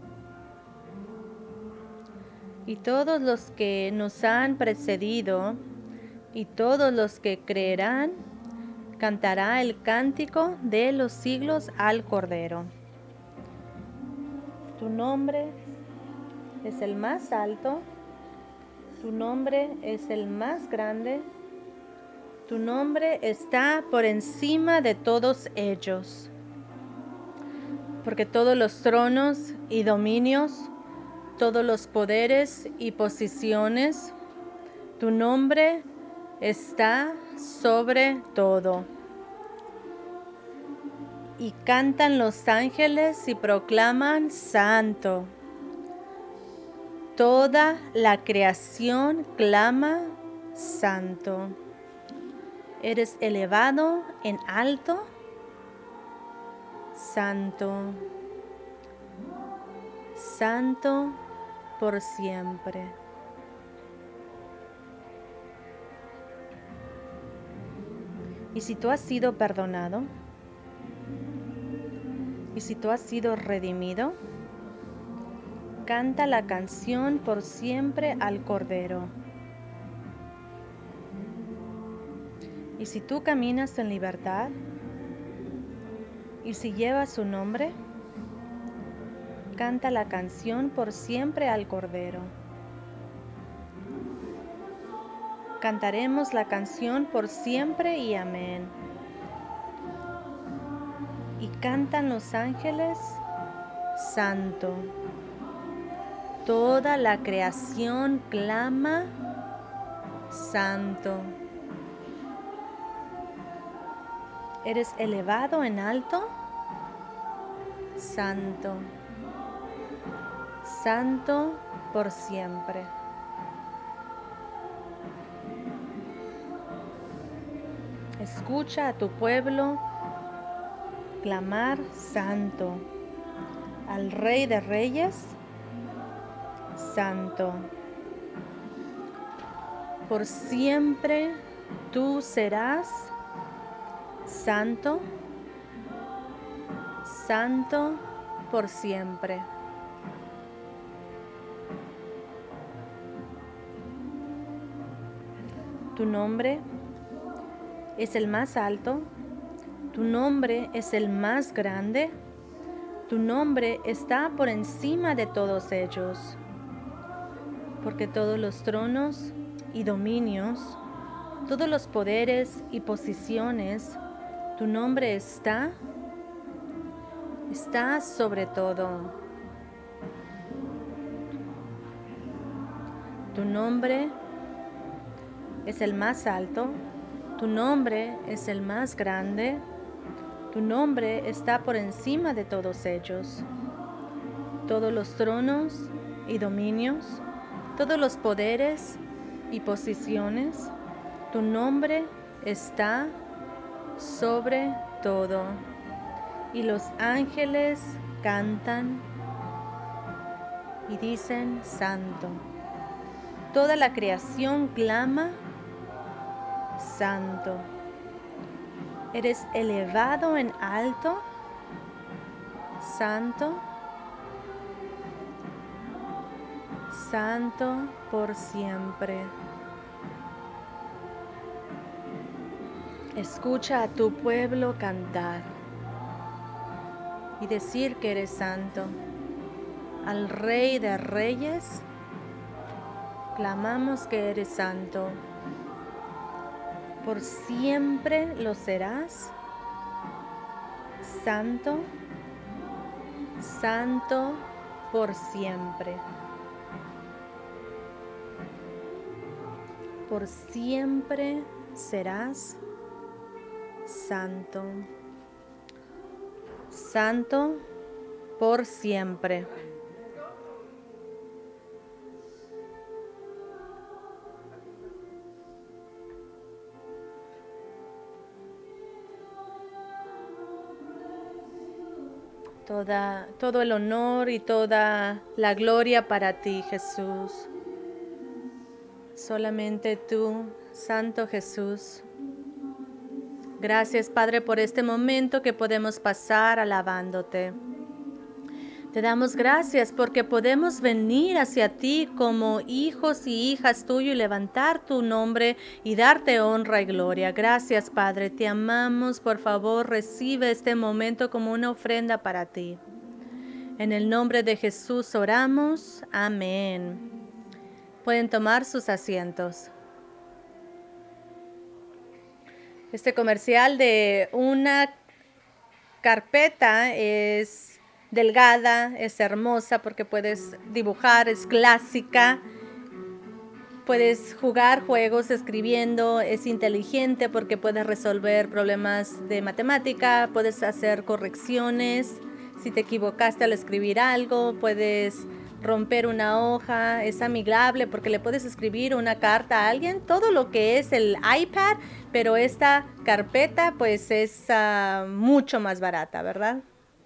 Y todos los que nos han precedido y todos los que creerán, cantará el cántico de los siglos al Cordero. Tu nombre es el más alto, tu nombre es el más grande, Tu nombre está por encima de todos ellos, porque todos los tronos y dominios, todos los poderes y posiciones, tu nombre está sobre todo. Y cantan los ángeles y proclaman: Santo. Toda la creación clama: Santo. Eres elevado en alto, Santo. Santo por siempre. Y si tú has sido perdonado, y si tú has sido redimido, canta la canción por siempre al Cordero. Y si tú caminas en libertad, y si llevas su nombre, canta la canción por siempre al Cordero. Cantaremos la canción por siempre y amén. Y cantan los ángeles: Santo. Toda la creación clama: Santo. Eres elevado en alto, Santo. Santo por siempre. Escucha a tu pueblo clamar: Santo. Al Rey de Reyes: Santo. Por siempre tú serás Santo. Santo por siempre. Tu nombre es el más alto, tu nombre es el más grande, tu nombre está por encima de todos ellos, porque todos los tronos y dominios, todos los poderes y posiciones, tu nombre está sobre todo. Tu nombre es el más alto, tu nombre es el más grande, tu nombre está por encima de todos ellos. Todos los tronos y dominios, todos los poderes y posiciones, tu nombre está sobre todo. Y los ángeles cantan y dicen: Santo. Toda la creación clama: Santo. Eres elevado en alto, Santo. Santo por siempre. Escucha a tu pueblo cantar y decir que eres santo. Al Rey de Reyes clamamos que eres santo. Por siempre lo serás. Santo, santo por siempre. Por siempre serás santo. Santo por siempre. Todo el honor y toda la gloria para ti, Jesús. Solamente tú, Santo Jesús. Gracias, Padre, por este momento que podemos pasar alabándote. Te damos gracias porque podemos venir hacia ti como hijos y hijas tuyos y levantar tu nombre y darte honra y gloria. Gracias, Padre, te amamos. Por favor, recibe este momento como una ofrenda para ti. En el nombre de Jesús oramos. Amén. Pueden tomar sus asientos. Este comercial de una carpeta es delgada, es hermosa porque puedes dibujar, es clásica. Puedes jugar juegos escribiendo, es inteligente porque puedes resolver problemas de matemática, puedes hacer correcciones. Si te equivocaste al escribir algo, puedes romper una hoja, es amigable porque le puedes escribir una carta a alguien. Todo lo que es el iPad, pero esta carpeta pues es mucho más barata, ¿verdad?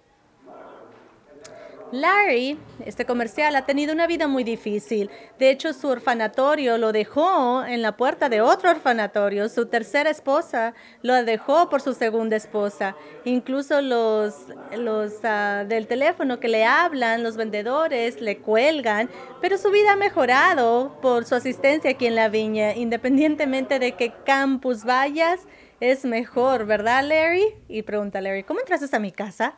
Larry, este comercial, ha tenido una vida muy difícil. De hecho, su orfanatorio lo dejó en la puerta de otro orfanatorio. Su tercera esposa lo dejó por su segunda esposa. Incluso los del teléfono que le hablan, los vendedores, le cuelgan. Pero su vida ha mejorado por su asistencia aquí en la viña. Independientemente de qué campus vayas, es mejor, ¿verdad, Larry? Y pregunta Larry, ¿cómo entraste a mi casa?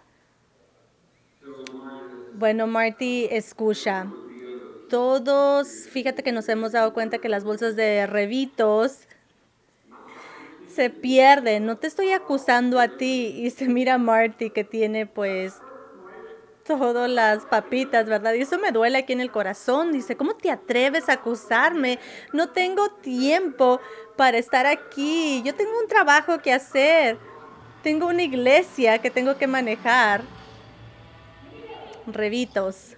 Bueno, Marty, escucha. Todos, fíjate que nos hemos dado cuenta que las bolsas de Revitos se pierden. No te estoy acusando a ti. Y se mira a Marty que tiene pues todas las papitas, ¿verdad? Y eso me duele aquí en el corazón. Dice, ¿cómo te atreves a acusarme? No tengo tiempo para estar aquí. Yo tengo un trabajo que hacer. Tengo una iglesia que tengo que manejar. Revitos.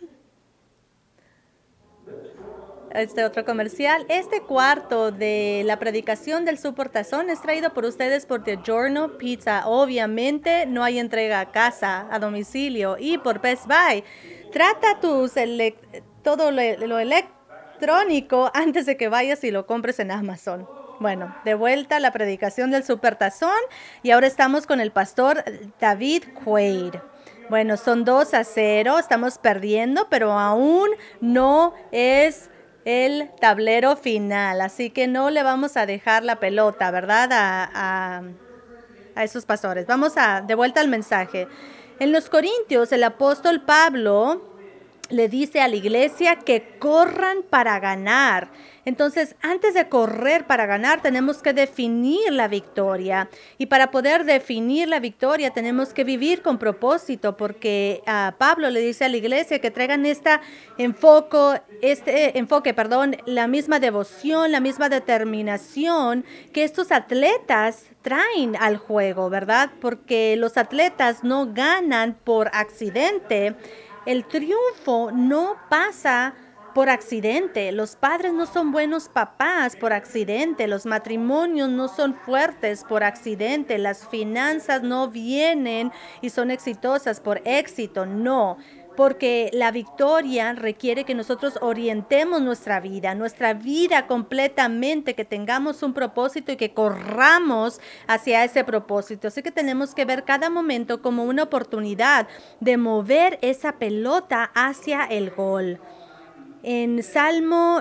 Este otro comercial. Este cuarto de la predicación del Supertazón es traído por ustedes por DiGiorno Pizza. Obviamente no hay entrega a casa, a domicilio. Y por Best Buy. Trata todo lo electrónico antes de que vayas y lo compres en Amazon. Bueno, de vuelta a la predicación del Supertazón. Y ahora estamos con el pastor David Quaid. Bueno, son 2-0, estamos perdiendo, pero aún no es el tablero final, así que no le vamos a dejar la pelota, ¿verdad? A esos pastores. Vamos de vuelta al mensaje. En los Corintios, el apóstol Pablo le dice a la iglesia que corran para ganar. Entonces, antes de correr para ganar, tenemos que definir la victoria. Y para poder definir la victoria, tenemos que vivir con propósito, porque Pablo le dice a la iglesia que traigan este enfoque, la misma devoción, la misma determinación que estos atletas traen al juego, ¿verdad? Porque los atletas no ganan por accidente. El triunfo no pasa por accidente. Los padres no son buenos papás por accidente. Los matrimonios no son fuertes por accidente. Las finanzas no vienen y son exitosas por éxito. No. Porque la victoria requiere que nosotros orientemos nuestra vida completamente, que tengamos un propósito y que corramos hacia ese propósito. Así que tenemos que ver cada momento como una oportunidad de mover esa pelota hacia el gol. En Salmo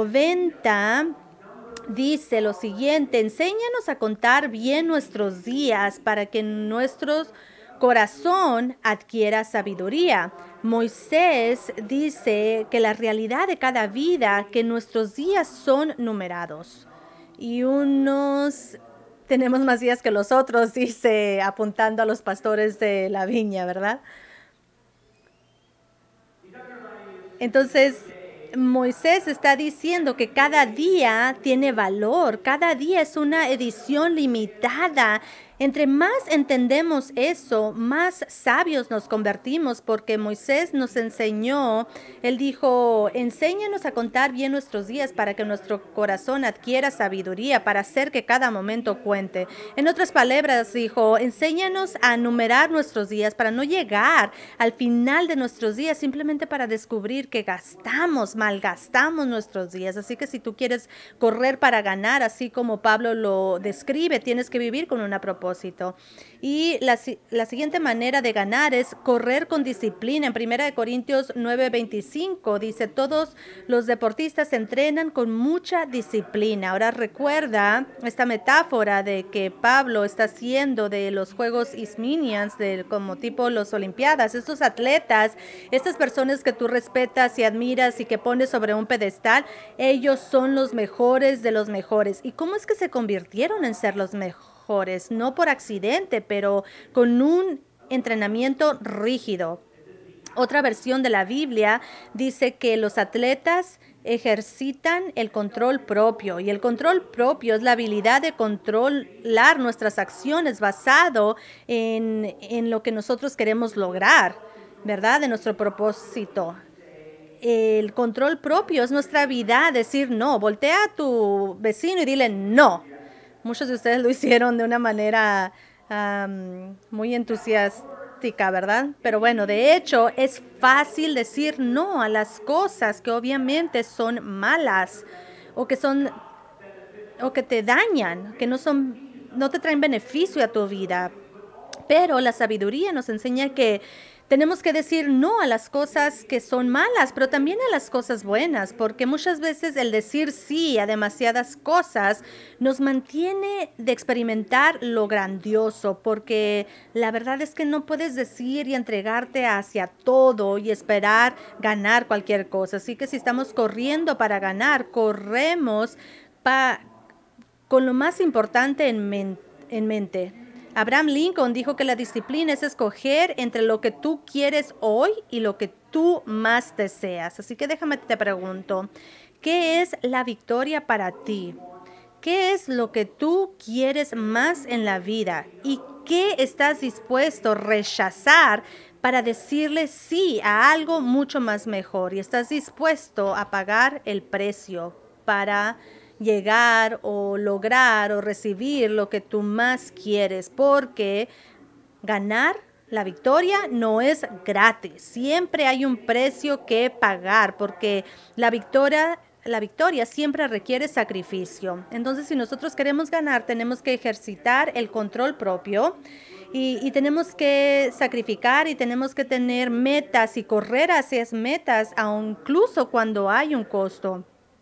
90 dice lo siguiente: enséñanos a contar bien nuestros días para que nuestro corazón adquiera sabiduría. Moisés dice que la realidad de cada vida, que nuestros días son numerados. Y unos tenemos más días que los otros, dice, apuntando a los pastores de la viña, ¿verdad? Entonces, Moisés está diciendo que cada día tiene valor, cada día es una edición limitada. Entre más entendemos eso, más sabios nos convertimos, porque Moisés nos enseñó, él dijo, enséñanos a contar bien nuestros días para que nuestro corazón adquiera sabiduría, para hacer que cada momento cuente. En otras palabras, dijo, enséñanos a numerar nuestros días para no llegar al final de nuestros días simplemente para descubrir que malgastamos nuestros días. Así que si tú quieres correr para ganar, así como Pablo lo describe, tienes que vivir con una propósito. Y la siguiente manera de ganar es correr con disciplina. En 1 Corintios 9:25 dice, todos los deportistas se entrenan con mucha disciplina. Ahora recuerda esta metáfora de que Pablo está haciendo de los Juegos Ismenians, como tipo los Olimpiadas. Estos atletas, estas personas que tú respetas y admiras y que pones sobre un pedestal, ellos son los mejores de los mejores. ¿Y cómo es que se convirtieron en ser los mejores mejores, no por accidente, pero con un entrenamiento rígido. Otra versión de la Biblia dice que los atletas ejercitan el control propio, y el control propio es la habilidad de controlar nuestras acciones basado en lo que nosotros queremos lograr, ¿verdad? De nuestro propósito. El control propio es nuestra habilidad de decir no. Voltea a tu vecino y dile no. Muchos de ustedes lo hicieron de una manera muy entusiástica, ¿verdad? Pero bueno, de hecho, es fácil decir no a las cosas que obviamente son malas o que te dañan, que no te traen beneficio a tu vida. Pero la sabiduría nos enseña que tenemos que decir no a las cosas que son malas, pero también a las cosas buenas, porque muchas veces el decir sí a demasiadas cosas nos mantiene de experimentar lo grandioso, porque la verdad es que no puedes decir y entregarte hacia todo y esperar ganar cualquier cosa. Así que si estamos corriendo para ganar, corremos con lo más importante en mente. Abraham Lincoln dijo que la disciplina es escoger entre lo que tú quieres hoy y lo que tú más deseas. Así que déjame te pregunto, ¿qué es la victoria para ti? ¿Qué es lo que tú quieres más en la vida? ¿Y qué estás dispuesto a rechazar para decirle sí a algo mucho más mejor? Y estás dispuesto a pagar el precio para llegar o lograr o recibir lo que tú más quieres, porque ganar la victoria no es gratis. Siempre hay un precio que pagar, porque la victoria siempre requiere sacrificio. Entonces, si nosotros queremos ganar, tenemos que ejercitar el control propio y tenemos que sacrificar y tenemos que tener metas y correr hacia esas metas, incluso cuando hay un costo.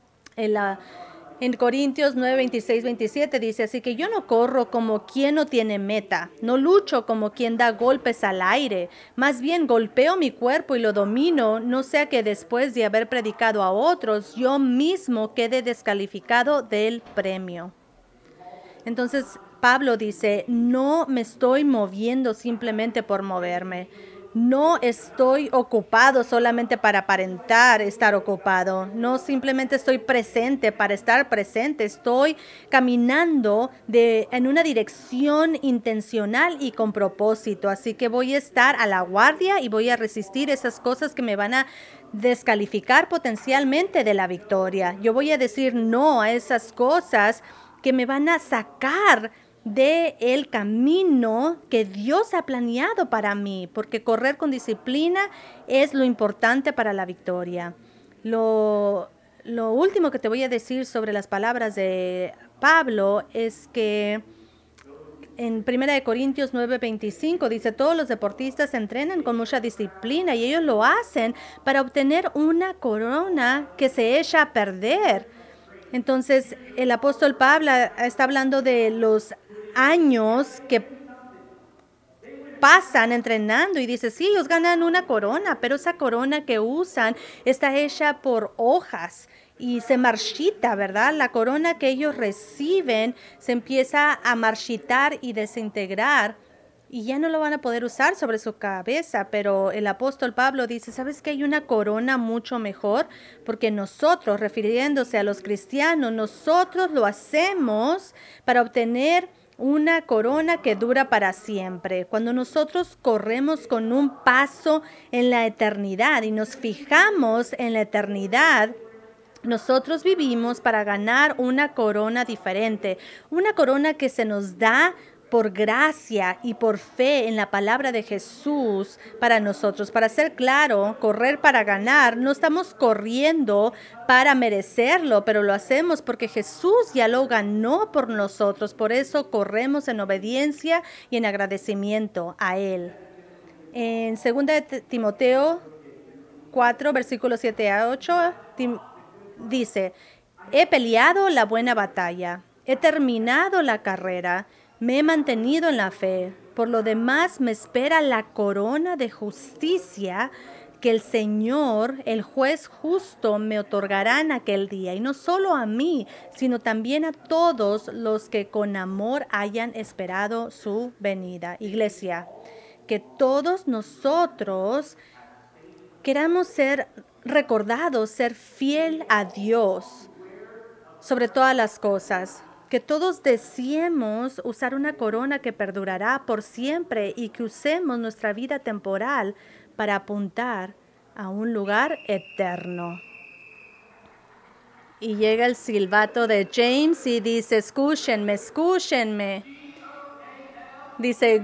En Corintios 9, 26, 27 dice, así que yo no corro como quien no tiene meta, no lucho como quien da golpes al aire, más bien golpeo mi cuerpo y lo domino, no sea que después de haber predicado a otros, yo mismo quede descalificado del premio. Entonces Pablo dice, no me estoy moviendo simplemente por moverme. No estoy ocupado solamente para aparentar estar ocupado. No simplemente estoy presente para estar presente. Estoy caminando en una dirección intencional y con propósito. Así que voy a estar a la guardia y voy a resistir esas cosas que me van a descalificar potencialmente de la victoria. Yo voy a decir no a esas cosas que me van a sacar de el camino que Dios ha planeado para mí, porque correr con disciplina es lo importante para la victoria. Lo último que te voy a decir sobre las palabras de Pablo es que en 1 Corintios 9:25 dice, todos los deportistas se entrenan con mucha disciplina y ellos lo hacen para obtener una corona que se echa a perder. Entonces, el apóstol Pablo está hablando de los años que pasan entrenando y dice, sí, ellos ganan una corona, pero esa corona que usan está hecha por hojas y se marchita, ¿verdad? La corona que ellos reciben se empieza a marchitar y desintegrar y ya no lo van a poder usar sobre su cabeza, pero el apóstol Pablo dice, ¿sabes que hay una corona mucho mejor? Porque nosotros, refiriéndose a los cristianos, nosotros lo hacemos para obtener una corona que dura para siempre. Cuando nosotros corremos con un paso en la eternidad y nos fijamos en la eternidad, nosotros vivimos para ganar una corona diferente, una corona que se nos da por gracia y por fe en la palabra de Jesús para nosotros. Para ser claro, correr para ganar, no estamos corriendo para merecerlo, pero lo hacemos porque Jesús ya lo ganó por nosotros. Por eso corremos en obediencia y en agradecimiento a Él. En 2 Timoteo 4, versículos 7 a 8, dice, he peleado la buena batalla, he terminado la carrera, me he mantenido en la fe. Por lo demás me espera la corona de justicia que el Señor, el juez justo, me otorgará en aquel día. Y no solo a mí, sino también a todos los que con amor hayan esperado su venida. Iglesia, que todos nosotros queramos ser recordados, ser fiel a Dios sobre todas las cosas. Que todos deseemos usar una corona que perdurará por siempre y que usemos nuestra vida temporal para apuntar a un lugar eterno. Y llega el silbato de James y dice, escúchenme, escúchenme. Dice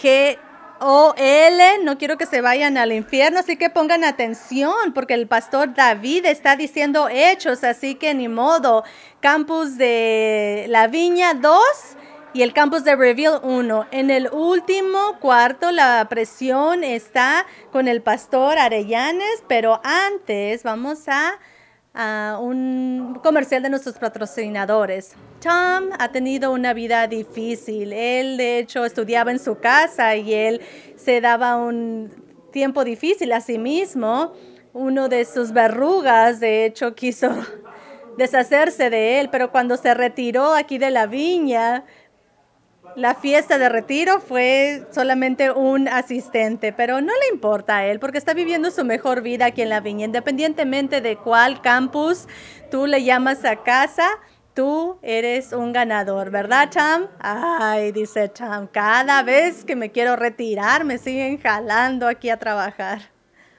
G-O-L, no quiero que se vayan al infierno, así que pongan atención, porque el pastor David está diciendo hechos, así que ni modo. Campus de La Viña 2 y el campus de Reveal 1. En el último cuarto la presión está con el pastor Arellanes, pero antes vamos a un comercial de nuestros patrocinadores. Tom ha tenido una vida difícil. Él, de hecho, estudiaba en su casa y él se daba un tiempo difícil a sí mismo. Uno de sus verrugas, de hecho, quiso deshacerse de él, pero cuando se retiró aquí de la viña, la fiesta de retiro fue solamente un asistente, pero no le importa a él porque está viviendo su mejor vida aquí en la viña. Independientemente de cuál campus tú le llamas a casa, tú eres un ganador, ¿verdad, Tom? Ay, dice Tom, cada vez que me quiero retirar me siguen jalando aquí a trabajar.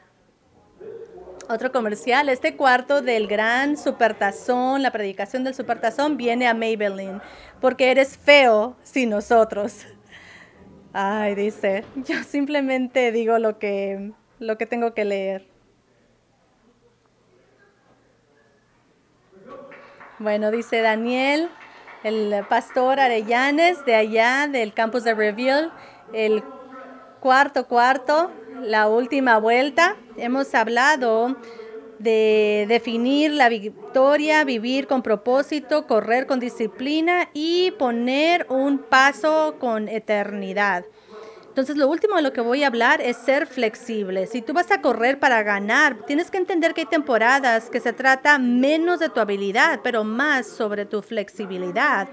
Otro comercial, este cuarto del gran supertazón, la predicación del supertazón viene a Maybelline, porque eres feo sin nosotros. Ay, dice, yo simplemente digo lo que tengo que leer. Bueno, dice Daniel, el pastor Arellanes de allá del campus de Reveal, el cuarto, la última vuelta. Hemos hablado de definir la victoria, vivir con propósito, correr con disciplina y poner un paso con eternidad. Entonces, lo último de lo que voy a hablar es ser flexible. Si tú vas a correr para ganar, tienes que entender que hay temporadas que se trata menos de tu habilidad, pero más sobre tu flexibilidad.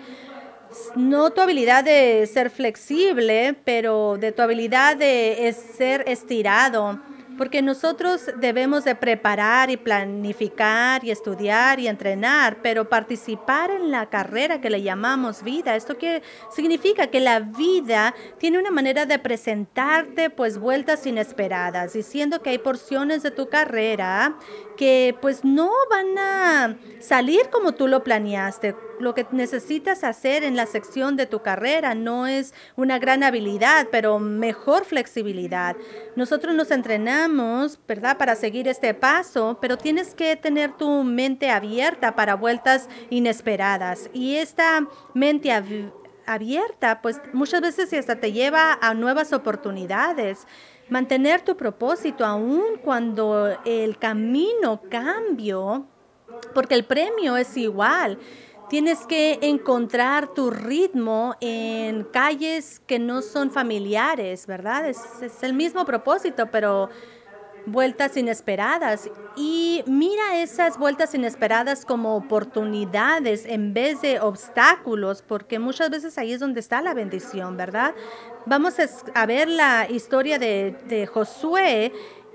No tu habilidad de ser flexible, pero de tu habilidad de ser estirado. Porque nosotros debemos de preparar y planificar y estudiar y entrenar, pero participar en la carrera que le llamamos vida. Esto significa que la vida tiene una manera de presentarte pues vueltas inesperadas, diciendo que hay porciones de tu carrera que pues no van a salir como tú lo planeaste. Lo que necesitas hacer en la sección de tu carrera no es una gran habilidad, pero mejor flexibilidad. Nosotros nos entrenamos, ¿verdad?, para seguir este paso, pero tienes que tener tu mente abierta para vueltas inesperadas. Y esta mente abierta, pues muchas veces hasta te lleva a nuevas oportunidades. Mantener tu propósito aun cuando el camino cambió, porque el premio es igual. Tienes que encontrar tu ritmo en calles que no son familiares, ¿verdad? Es el mismo propósito, pero vueltas inesperadas. Y mira esas vueltas inesperadas como oportunidades en vez de obstáculos, porque muchas veces ahí es donde está la bendición, ¿verdad? Vamos a ver la historia de Josué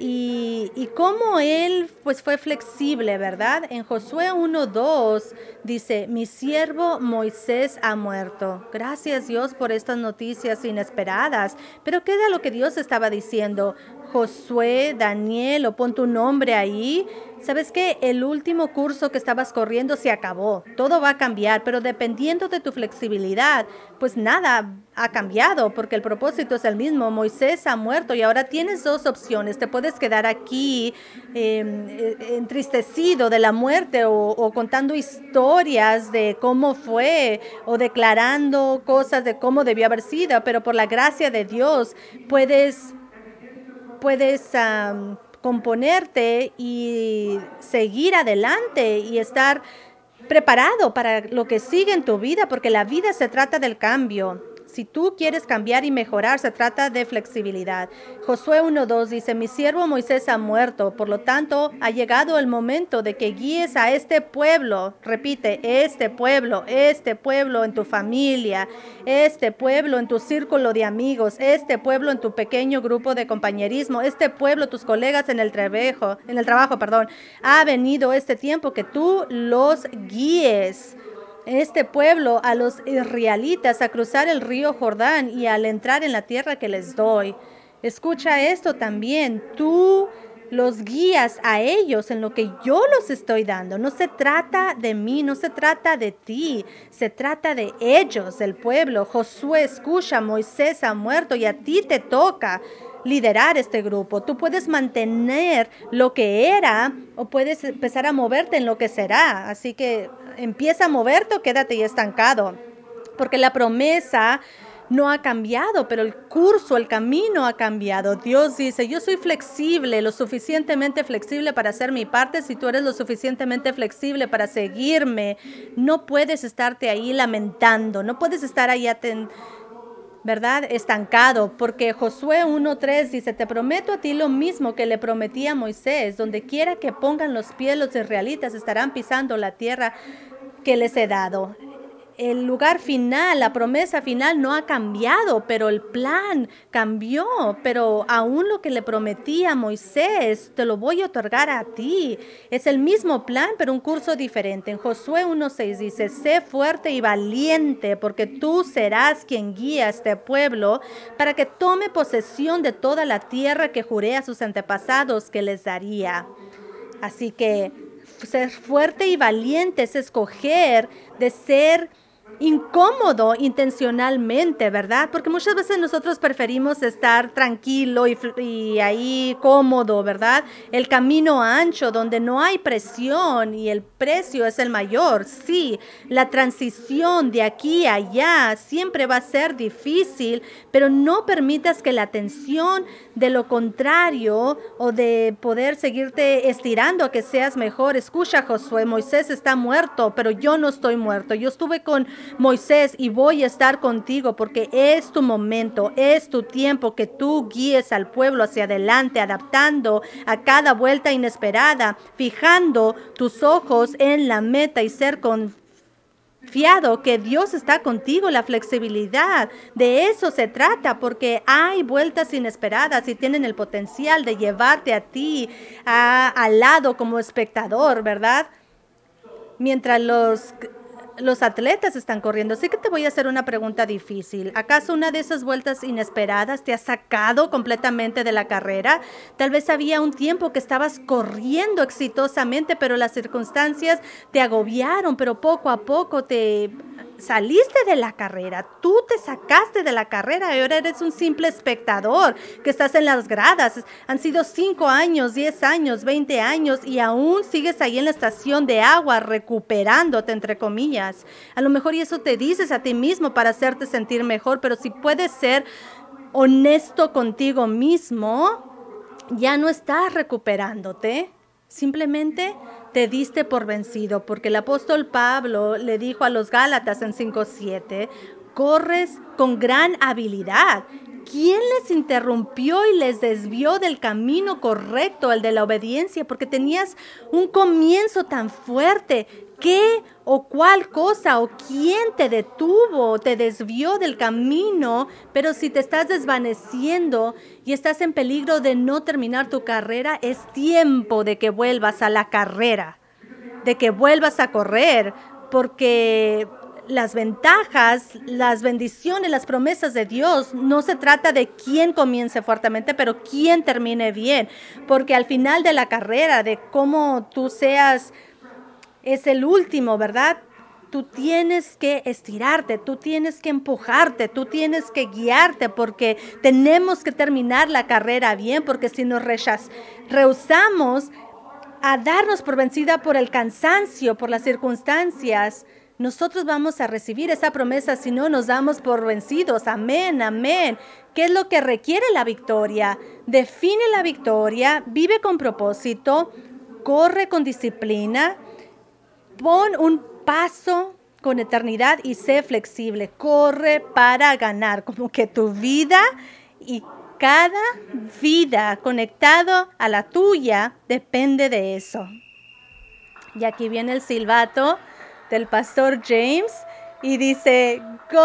y cómo él pues fue flexible, ¿verdad? En Josué 1:2 dice, mi siervo Moisés ha muerto. Gracias Dios por estas noticias inesperadas. Pero ¿qué era lo que Dios estaba diciendo? Josué, Daniel, o pon tu nombre ahí. ¿Sabes qué? El último curso que estabas corriendo se acabó. Todo va a cambiar, pero dependiendo de tu flexibilidad, pues nada ha cambiado porque el propósito es el mismo. Moisés ha muerto y ahora tienes dos opciones. Te puedes quedar aquí entristecido de la muerte o contando historias de cómo fue o declarando cosas de cómo debió haber sido, pero por la gracia de Dios puedes componerte y seguir adelante y estar preparado para lo que sigue en tu vida, porque la vida se trata del cambio. Si tú quieres cambiar y mejorar, se trata de flexibilidad. Josué 1:2 dice, mi siervo Moisés ha muerto, por lo tanto, ha llegado el momento de que guíes a este pueblo. Repite, este pueblo en tu familia, este pueblo en tu círculo de amigos, este pueblo en tu pequeño grupo de compañerismo, este pueblo, tus colegas en el trabajo, ha venido este tiempo que tú los guíes. Este pueblo a los israelitas a cruzar el río Jordán y al entrar en la tierra que les doy. Escucha esto también, tú los guías a ellos en lo que yo los estoy dando. No se trata de mí, no se trata de ti, se trata de ellos, el pueblo. Josué, escucha, Moisés ha muerto y a ti te toca liderar este grupo. Tú puedes mantener lo que era o puedes empezar a moverte en lo que será. Así que empieza a moverte o quédate ahí estancado. Porque la promesa no ha cambiado, pero el curso, el camino ha cambiado. Dios dice, yo soy flexible, lo suficientemente flexible para hacer mi parte. Si tú eres lo suficientemente flexible para seguirme, no puedes estarte ahí lamentando, no puedes estar ahí ¿verdad? Estancado, porque Josué 1:3 dice, te prometo a ti lo mismo que le prometí a Moisés, donde quiera que pongan los pies los israelitas estarán pisando la tierra que les he dado. El lugar final, la promesa final no ha cambiado, pero el plan cambió. Pero aún lo que le prometí a Moisés, te lo voy a otorgar a ti. Es el mismo plan, pero un curso diferente. En Josué 1:6 dice, sé fuerte y valiente, porque tú serás quien guía a este pueblo para que tome posesión de toda la tierra que juré a sus antepasados que les daría. Así que ser fuerte y valiente es escoger de ser incómodo intencionalmente, ¿verdad? Porque muchas veces nosotros preferimos estar tranquilo y ahí cómodo, ¿verdad? El camino ancho donde no hay presión y el precio es el mayor. Sí, la transición de aquí a allá siempre va a ser difícil, pero no permitas que la tensión de lo contrario o de poder seguirte estirando a que seas mejor. Escucha, Josué, Moisés está muerto, pero yo no estoy muerto. Yo estuve con Moisés y voy a estar contigo porque es tu momento, es tu tiempo que tú guíes al pueblo hacia adelante, adaptando a cada vuelta inesperada, fijando tus ojos en la meta y ser confiado que Dios está contigo. La flexibilidad, de eso se trata, porque hay vueltas inesperadas y tienen el potencial de llevarte a ti al lado como espectador, ¿verdad? Mientras los atletas están corriendo. Así que te voy a hacer una pregunta difícil. ¿Acaso una de esas vueltas inesperadas te ha sacado completamente de la carrera? Tal vez había un tiempo que estabas corriendo exitosamente, pero las circunstancias te agobiaron, pero poco a poco te saliste de la carrera. Tú te sacaste de la carrera y ahora eres un simple espectador que estás en las gradas. Han sido 5 años, 10 años, 20 años y aún sigues ahí en la estación de agua recuperándote, entre comillas. A lo mejor y eso te dices a ti mismo para hacerte sentir mejor, pero si puedes ser honesto contigo mismo, ya no estás recuperándote. Simplemente te diste por vencido, porque el apóstol Pablo le dijo a los Gálatas en 5:7, corres con gran habilidad. ¿Quién les interrumpió y les desvió del camino correcto, el de la obediencia? Porque tenías un comienzo tan fuerte. ¿Qué o cuál cosa o quién te detuvo, te desvió del camino? Pero si te estás desvaneciendo y estás en peligro de no terminar tu carrera, es tiempo de que vuelvas a la carrera, de que vuelvas a correr, porque las ventajas, las bendiciones, las promesas de Dios, no se trata de quién comience fuertemente, pero quién termine bien, porque al final de la carrera, de cómo tú seas, es el último, ¿verdad? Tú tienes que estirarte, tú tienes que empujarte, tú tienes que guiarte, porque tenemos que terminar la carrera bien, porque si nos rehusamos a darnos por vencida por el cansancio, por las circunstancias, nosotros vamos a recibir esa promesa si no nos damos por vencidos. Amén, amén. ¿Qué es lo que requiere la victoria? Define la victoria, vive con propósito, corre con disciplina, pon un paso con eternidad y sé flexible. Corre para ganar, como que tu vida y cada vida conectado a la tuya depende de eso. Y aquí viene el silbato del pastor James y dice,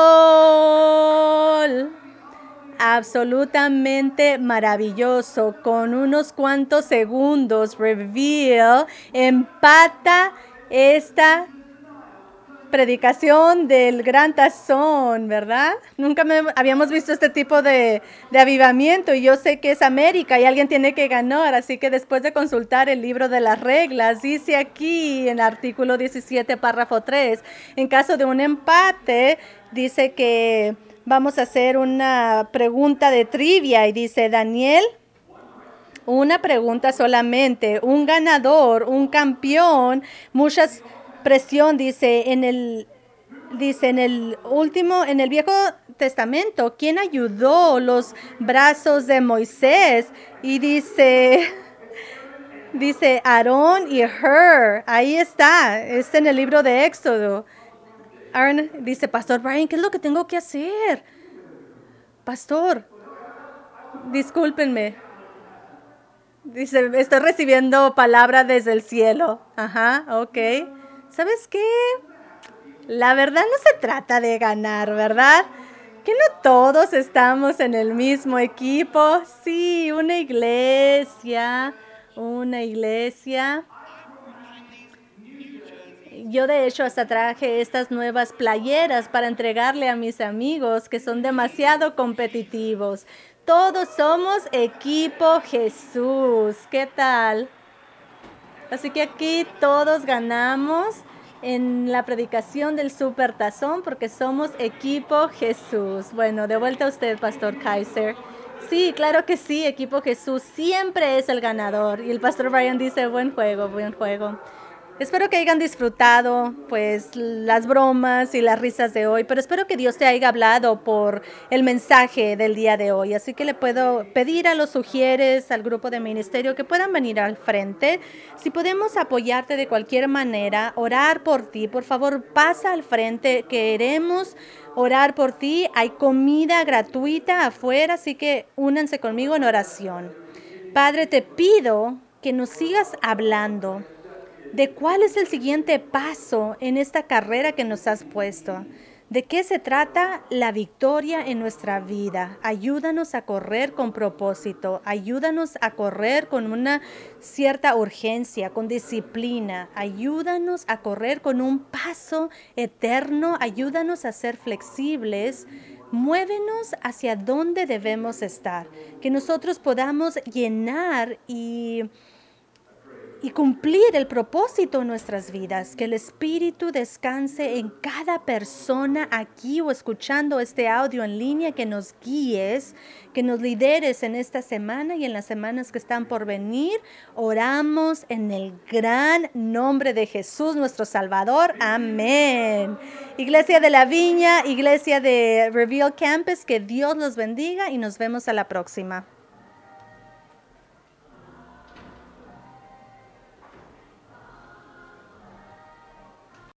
¡gol! Absolutamente maravilloso. Con unos cuantos segundos, Reveal empata esta predicación del gran tazón, ¿verdad? Nunca habíamos visto este tipo de avivamiento y yo sé que es América y alguien tiene que ganar, así que después de consultar el libro de las reglas, dice aquí en artículo 17, párrafo 3, en caso de un empate, dice que vamos a hacer una pregunta de trivia y dice, Daniel, una pregunta solamente, un ganador, un campeón, muchas presión, dice en el Viejo Testamento, ¿quién ayudó los brazos de Moisés? Y dice Aarón y Hur, ahí está, es en el libro de Éxodo. Aaron dice, Pastor Brian, ¿qué es lo que tengo que hacer? Pastor, discúlpenme. Dice, estoy recibiendo palabra desde el cielo. Ajá, ok. ¿Sabes qué? La verdad no se trata de ganar, ¿verdad? Que no todos estamos en el mismo equipo. Sí, una iglesia. Yo de hecho hasta traje estas nuevas playeras para entregarle a mis amigos que son demasiado competitivos. Todos somos equipo Jesús. ¿Qué tal? Así que aquí todos ganamos en la predicación del Supertazón porque somos equipo Jesús. Bueno, de vuelta a usted, Pastor Kaiser. Sí, claro que sí, equipo Jesús siempre es el ganador. Y el Pastor Brian dice, buen juego, buen juego. Espero que hayan disfrutado pues las bromas y las risas de hoy, pero espero que Dios te haya hablado por el mensaje del día de hoy. Así que le puedo pedir a los sugieres, al grupo de ministerio que puedan venir al frente. Si podemos apoyarte de cualquier manera, orar por ti, por favor pasa al frente, queremos orar por ti. Hay comida gratuita afuera, así que únanse conmigo en oración. Padre, te pido que nos sigas hablando de cuál es el siguiente paso en esta carrera que nos has puesto. ¿De qué se trata la victoria en nuestra vida? Ayúdanos a correr con propósito, ayúdanos a correr con una cierta urgencia, con disciplina, ayúdanos a correr con un paso eterno, ayúdanos a ser flexibles. Muévenos hacia dónde debemos estar, que nosotros podamos llenar y cumplir el propósito en nuestras vidas, que el Espíritu descanse en cada persona aquí o escuchando este audio en línea, que nos guíes, que nos lideres en esta semana y en las semanas que están por venir. Oramos en el gran nombre de Jesús, nuestro Salvador. Amén. Iglesia de la Viña, Iglesia de Reveal Campus, que Dios los bendiga y nos vemos a la próxima.